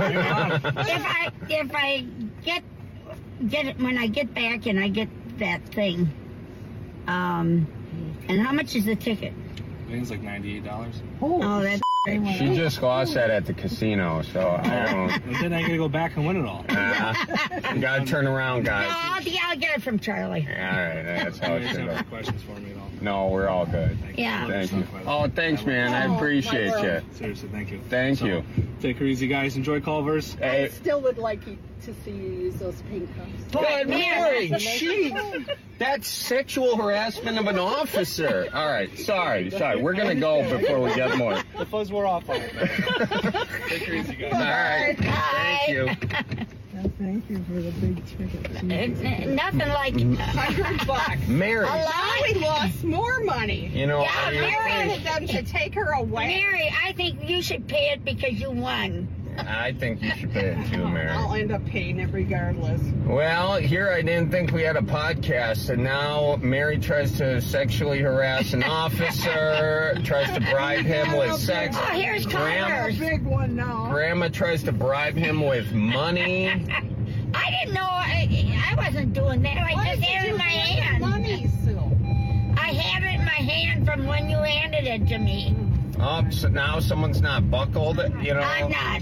if I get it when I get back and I get that thing, and how much is the ticket? I think it's like $98. Oh, that's She just lost that at the casino, so I don't... And then I got to go back and win it all. You got to turn around, No, guys. I'll get it from Charlie. All right, that's how You it guys should have go. any questions for me at all? No, we're all good. Yeah. Thank you. Oh, thanks, man. I appreciate you. Seriously, thank you. Thank you. Take her easy, guys. Enjoy Culver's. I still would like you to see you use those pink cups. But Mary, that's sexual harassment of an officer. All right, sorry. We're going to go before we get more. The fuzz wore off on it. Take her easy, guys. All right. Thank you. Thank you for the big ticket. Nothing like $100. Mary. Now we lost more money. You know, Yeah, I- Mary. I wanted them to take her away. Mary, I think you should pay it because you won. I think you should pay it too, Mary. I'll end up paying it regardless. Well, here I didn't think we had a podcast, and now Mary tries to sexually harass an officer, tries to bribe him with sex. Oh, here's Culver's. Big one now. Grandma tries to bribe him with money. I didn't know. I wasn't doing that. I just had it in my hand. Money, Sue. I have it in my hand from when you handed it to me. Oh, so now someone's not buckled, you know? I'm not.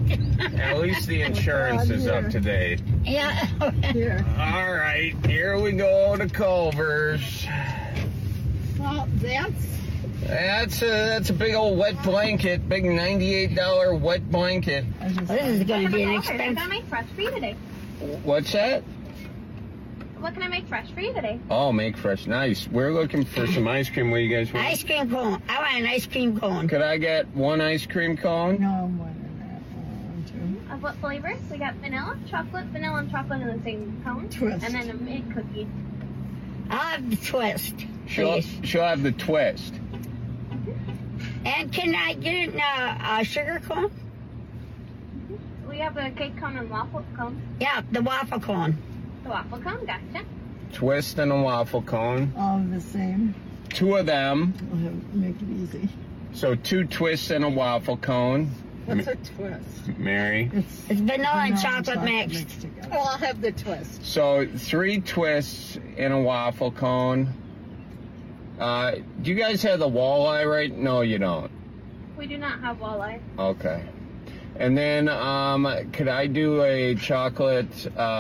At least the insurance is up to date. Yeah. Here. All right, here we go to Culver's. Well, That's a big old wet blanket, big $98 wet blanket. This is going to be an What can I expensive. make fresh for you today? What's that? What can I make fresh for you today? Oh, make fresh. Nice. We're looking for some ice cream. What do you guys want? Ice cream cone. I want an ice cream cone. Could I get one ice cream cone? No, more than that. Of what flavors? We got vanilla, and chocolate in the same cone. Twist. And then a mid cookie. I'll have the twist, She'll please. have the twist. And can I get it in a sugar cone? We have a cake cone and waffle cone. Yeah, the waffle cone. The waffle cone, gotcha. Twist and a waffle cone. All the same. 2 of them. We'll make it easy. So 2 twists and a waffle cone. What's a twist? Mary. It's vanilla and chocolate mixed. together. Oh, I'll have the twist. So 3 twists in a waffle cone. Do you guys have the walleye right? No, you don't. We do not have walleye. Okay. And then, could I do a chocolate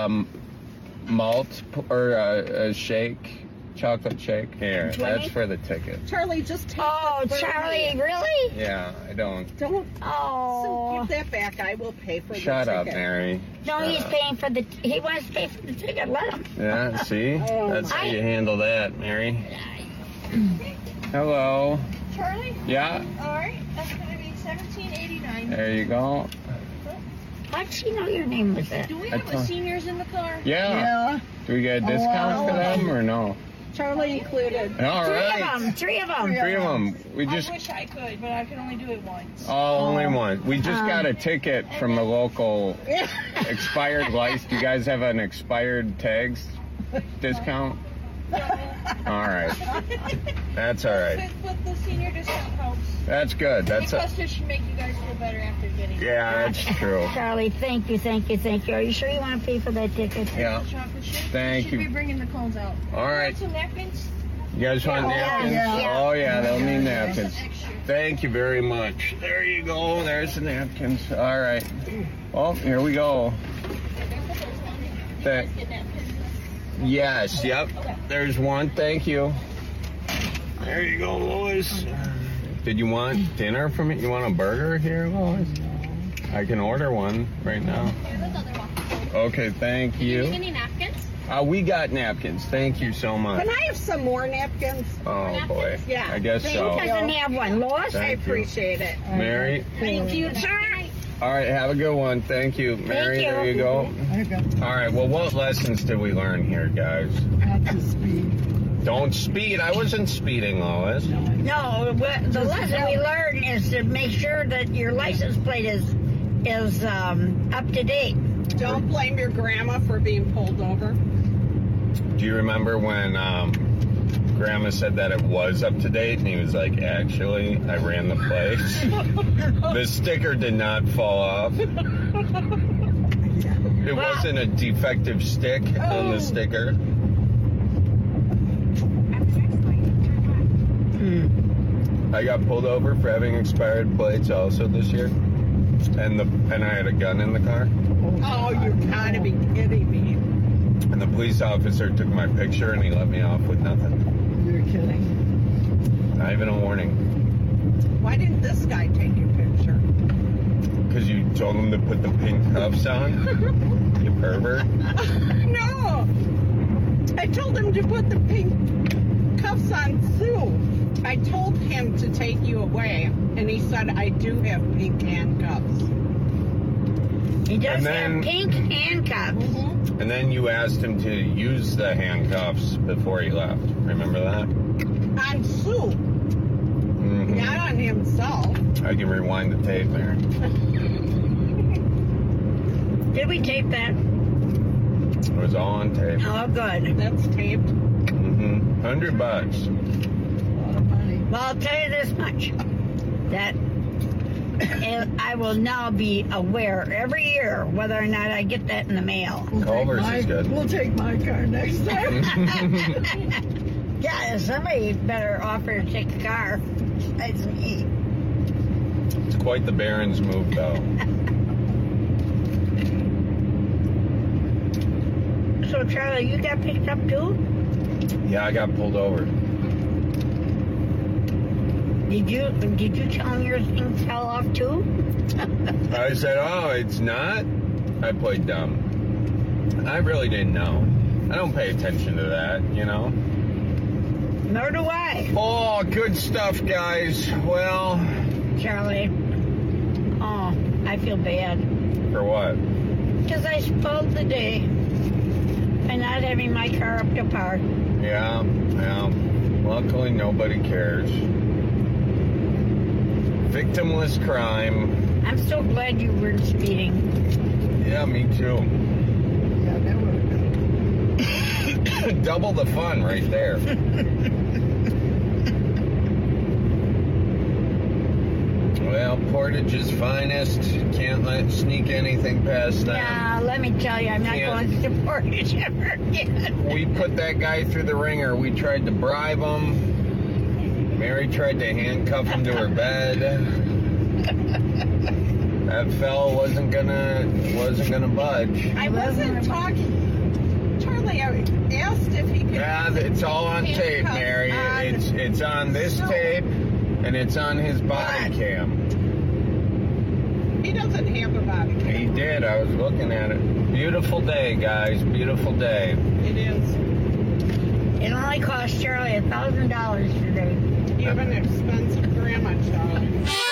malt or a shake? Chocolate shake? Here, 20? that's for the ticket. Charlie, just take Oh, the Charlie, 30. really? Yeah, I don't. Don't. Oh. So give that back. I will pay for Shut the up, ticket. Mary. No, Shut he's up. paying for the. He wants to pay for the ticket. Let him. Yeah, see? Oh, That's how you handle that, Mary. Hello. Charlie? Yeah, All right, that's going to be $17.89. there you go. How'd she know your name was that? Do we I have told- seniors in the car? Yeah. Do we get a discount for them or no? Charlie included. All Three right. of them. 3 of them. 3 of them. We just. I wish I could, but I can only do it once. Oh, only one. We just got a ticket from the local expired license. Do you guys have an expired tags discount? All right. That's all right. But the senior discount helps. That's good. That's Plus, it should make you guys feel better after getting it. yeah, that's true. Charlie, thank you. Are you sure you want to pay for that ticket? Yeah. Chocolate shake. Thank Should be you. bringing the cones out. All right. Want some napkins? You guys want napkins? yeah. Oh yeah, they'll need napkins. Extra. Thank you very much. There you go. There's the napkins. All right. Oh, here we go. Thank. Yes. Yep. There's one. Thank you. There you go, Lois. Did you want dinner from me? You want a burger here, Lois? I can order one right now. Okay. Thank you. Any napkins? We got napkins. Thank you so much. Can I have some more napkins? Oh boy. Yeah. I guess Who so. doesn't have one? Lois? I Thank you. appreciate it. Mary. Thank you, sir. All right, have a good one. Thank you, Mary. you. There you go. All right, well, what lessons did we learn here, guys? Not to speed. Don't speed. I wasn't speeding, Lois. No, the lesson we learn is to make sure that your license plate is up to date. Don't blame your grandma for being pulled over. Do you remember when Grandma said that it was up to date, and he was like, actually, I ran the place. The sticker did not fall off. It wasn't a defective stick on the sticker. I got pulled over for having expired plates also this year, and I had a gun in the car. Oh, you gotta be kidding me. And the police officer took my picture and he let me off with nothing. You're kidding. Not even a warning. Why didn't this guy take your picture? Because you told him to put the pink cuffs on? You pervert. No! I told him to put the pink cuffs on Sue. I told him to take you away, and he said, I do have pink handcuffs. He does have pink handcuffs. Mm-hmm. And then you asked him to use the handcuffs before he left. Remember that? On Sue. Mm-hmm. Not on himself. I can rewind the tape there. Did we tape that? It was all on tape. Oh, good. That's taped. Mm-hmm. $100. Well, I'll tell you this much. That I will now be aware every year whether or not I get that in the mail. Culver's is good. We'll take my car next time. Yeah, somebody better offer to take the car. That's me. It's quite the Barron's move, though. Charlie, you got picked up too? Yeah, I got pulled over. Did you tell him your thing fell off too? I said, oh, it's not? I played dumb. I really didn't know. I don't pay attention to that, you know? Nor do I. Oh, good stuff, guys. Well... Charlie. Oh, I feel bad. For what? Because I spoiled the day by not having my car up to par. Yeah. Luckily, nobody cares. Victimless crime. I'm so glad you weren't speeding. Yeah, me too. Yeah, that would have been double the fun right there. Well, Portage's finest. Can't sneak anything past them. Yeah, let me tell you, I'm not going to Portage ever again. We put that guy through the ringer. We tried to bribe him. Mary tried to handcuff him to her bed. That fella wasn't gonna budge. I wasn't talking. Charlie, I asked if he could. Yeah, it's all on tape, Mary. It's on this tape, and it's on his body cam. He doesn't have a body cam. He did. I was looking at it. Beautiful day, guys. Beautiful day. It is. It only cost Charlie $1,000 today. You have an expensive grandma, Charlie.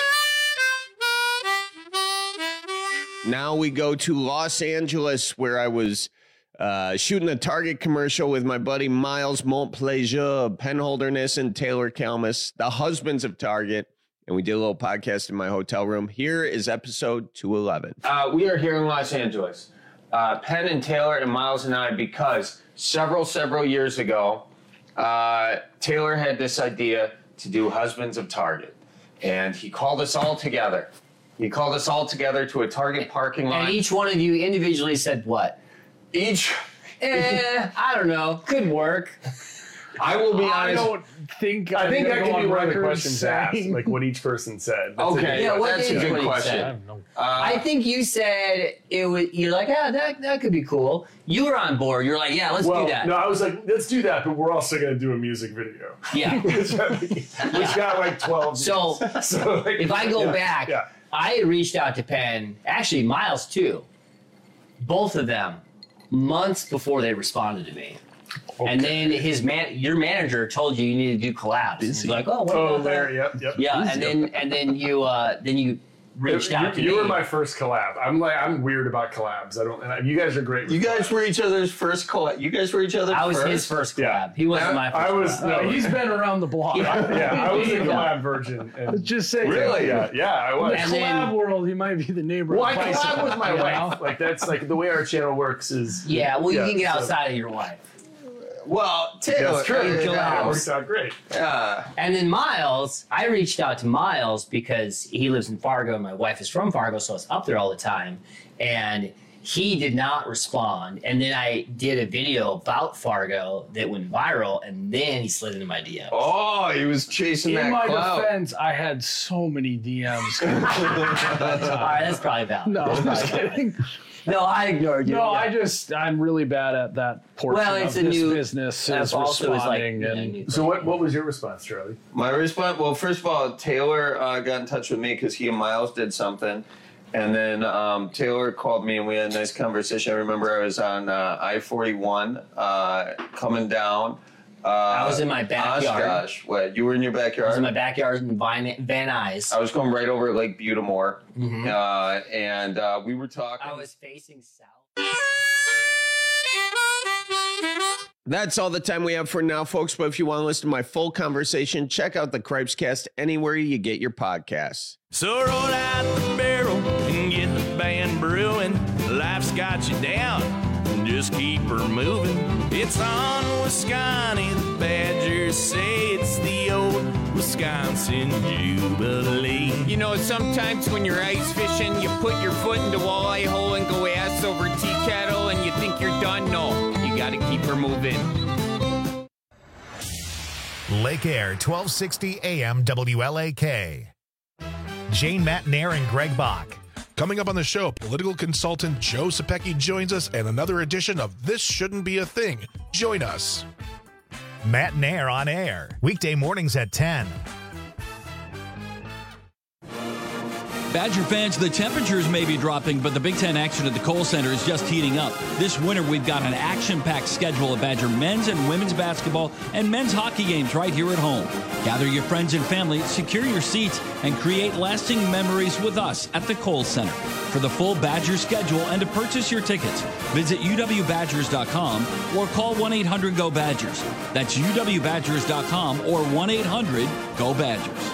Now we go to Los Angeles, where I was shooting a Target commercial with my buddy Miles Montplaisir, Penholderness, and Taylor Kalmus, the husbands of Target. And we did a little podcast in my hotel room. Here is episode 211. We are here in Los Angeles. Penn and Taylor and Miles and I, because several years ago, Taylor had this idea to do Husbands of Target. And he called us all together. He called us all together to a Target parking lot. And each one of you individually said what? I don't know. Could work. I will be honest. I don't think I think that could be one of the questions saying... asked, like what each person said. That's okay, that's a good question. I think you said it was. You're like, yeah, that could be cool. You were on board. You're like, yeah, let's do that. No, I was like, let's do that, but we're also going to do a music video. Yeah, which got like 12. So like, if I go back, I reached out to Penn, actually Miles too. Both of them months before they responded to me. Okay. And then your manager told you needed to do collabs. He's like, what about there, that? Yep. Yeah, and then you reached out to me. You were my first collab. I'm weird about collabs. You guys are great. You guys were each other's first collab. You guys were each other's. I was his first collab. Yeah. He wasn't my first. No, he's been around the block. I was a collab virgin. Just say really. Yeah, I was. In the collab world, he might be the neighbor. Well, I collab with my wife. Like that's like the way our channel works is. Yeah, well, you can get outside of your wife. Well, Taylor, it worked out great. And then Miles, I reached out to Miles because he lives in Fargo and my wife is from Fargo, so I was up there all the time. And he did not respond. And then I did a video about Fargo that went viral, and then he slid into my DM. Oh, he was chasing that clout. In my defense, I had so many DMs. All right, that's probably valid. No, I'm just kidding. No, I ignored you. No, I'm really bad at that portion of this business. Is responding. So what was your response, Charlie? My response, well, first of all, Taylor got in touch with me because he and Miles did something. And then Taylor called me and we had a nice conversation. I remember I was on I-41 coming down. I was in my backyard. Gosh, what? You were in your backyard? I was in my backyard in Van Nuys. I was going right over Lake Butamore. Mm-hmm. And we were talking. I was facing south. That's all the time we have for now, folks. But if you want to listen to my full conversation, check out the Cripescast anywhere you get your podcasts. So roll out the barrel and get the band brewing. Life's got you down. Just keep her moving. It's on Wisconsin. The Badgers say it's the old Wisconsin Jubilee. You know, sometimes when you're ice fishing, you put your foot in the walleye hole and go ass over tea kettle and you think you're done. No, you got to keep her moving. Lake Air, 1260 AM WLAK. Jane Matt Nair and Greg Bach. Coming up on the show, political consultant Joe Sapecki joins us and another edition of This Shouldn't Be a Thing. Join us. Matt and Air on air. Weekday mornings at 10. Badger fans, the temperatures may be dropping, but the Big Ten action at the Kohl Center is just heating up. This winter, we've got an action-packed schedule of Badger men's and women's basketball and men's hockey games right here at home. Gather your friends and family, secure your seats, and create lasting memories with us at the Kohl Center. For the full Badger schedule and to purchase your tickets, visit uwbadgers.com or call 1-800-GO-BADGERS. That's uwbadgers.com or 1-800-GO-BADGERS.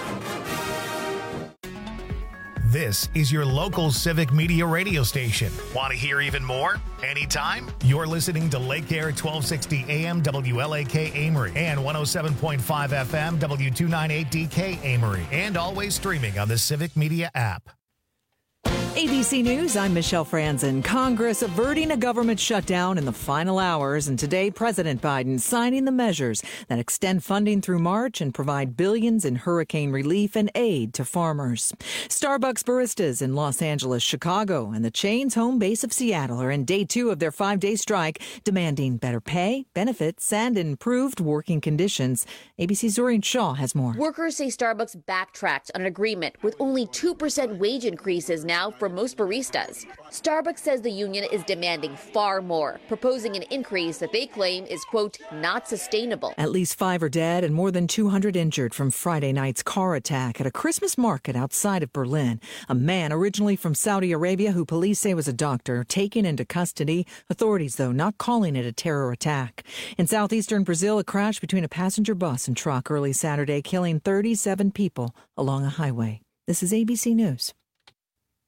This is your local Civic Media radio station. Want to hear even more? Anytime? You're listening to Lake Air 1260 AM WLAK Amory and 107.5 FM W298DK Amory, and always streaming on the Civic Media app. ABC News, I'm Michelle Franzen. Congress averting a government shutdown in the final hours, and today President Biden signing the measures that extend funding through March and provide billions in hurricane relief and aid to farmers. Starbucks baristas in Los Angeles, Chicago, and the chain's home base of Seattle are in day 2 of their 5-day strike, demanding better pay, benefits, and improved working conditions. ABC's Zorian Shaw has more. Workers say Starbucks backtracked on an agreement with only 2% wage increases now for most baristas. Starbucks says the union is demanding far more, proposing an increase that they claim is, quote, not sustainable. At least 5 are dead and more than 200 injured from Friday night's car attack at a Christmas market outside of Berlin. A man originally from Saudi Arabia who police say was a doctor, taken into custody. Authorities, though, not calling it a terror attack. In southeastern Brazil, a crash between a passenger bus and truck early Saturday, killing 37 people along a highway. This is ABC News.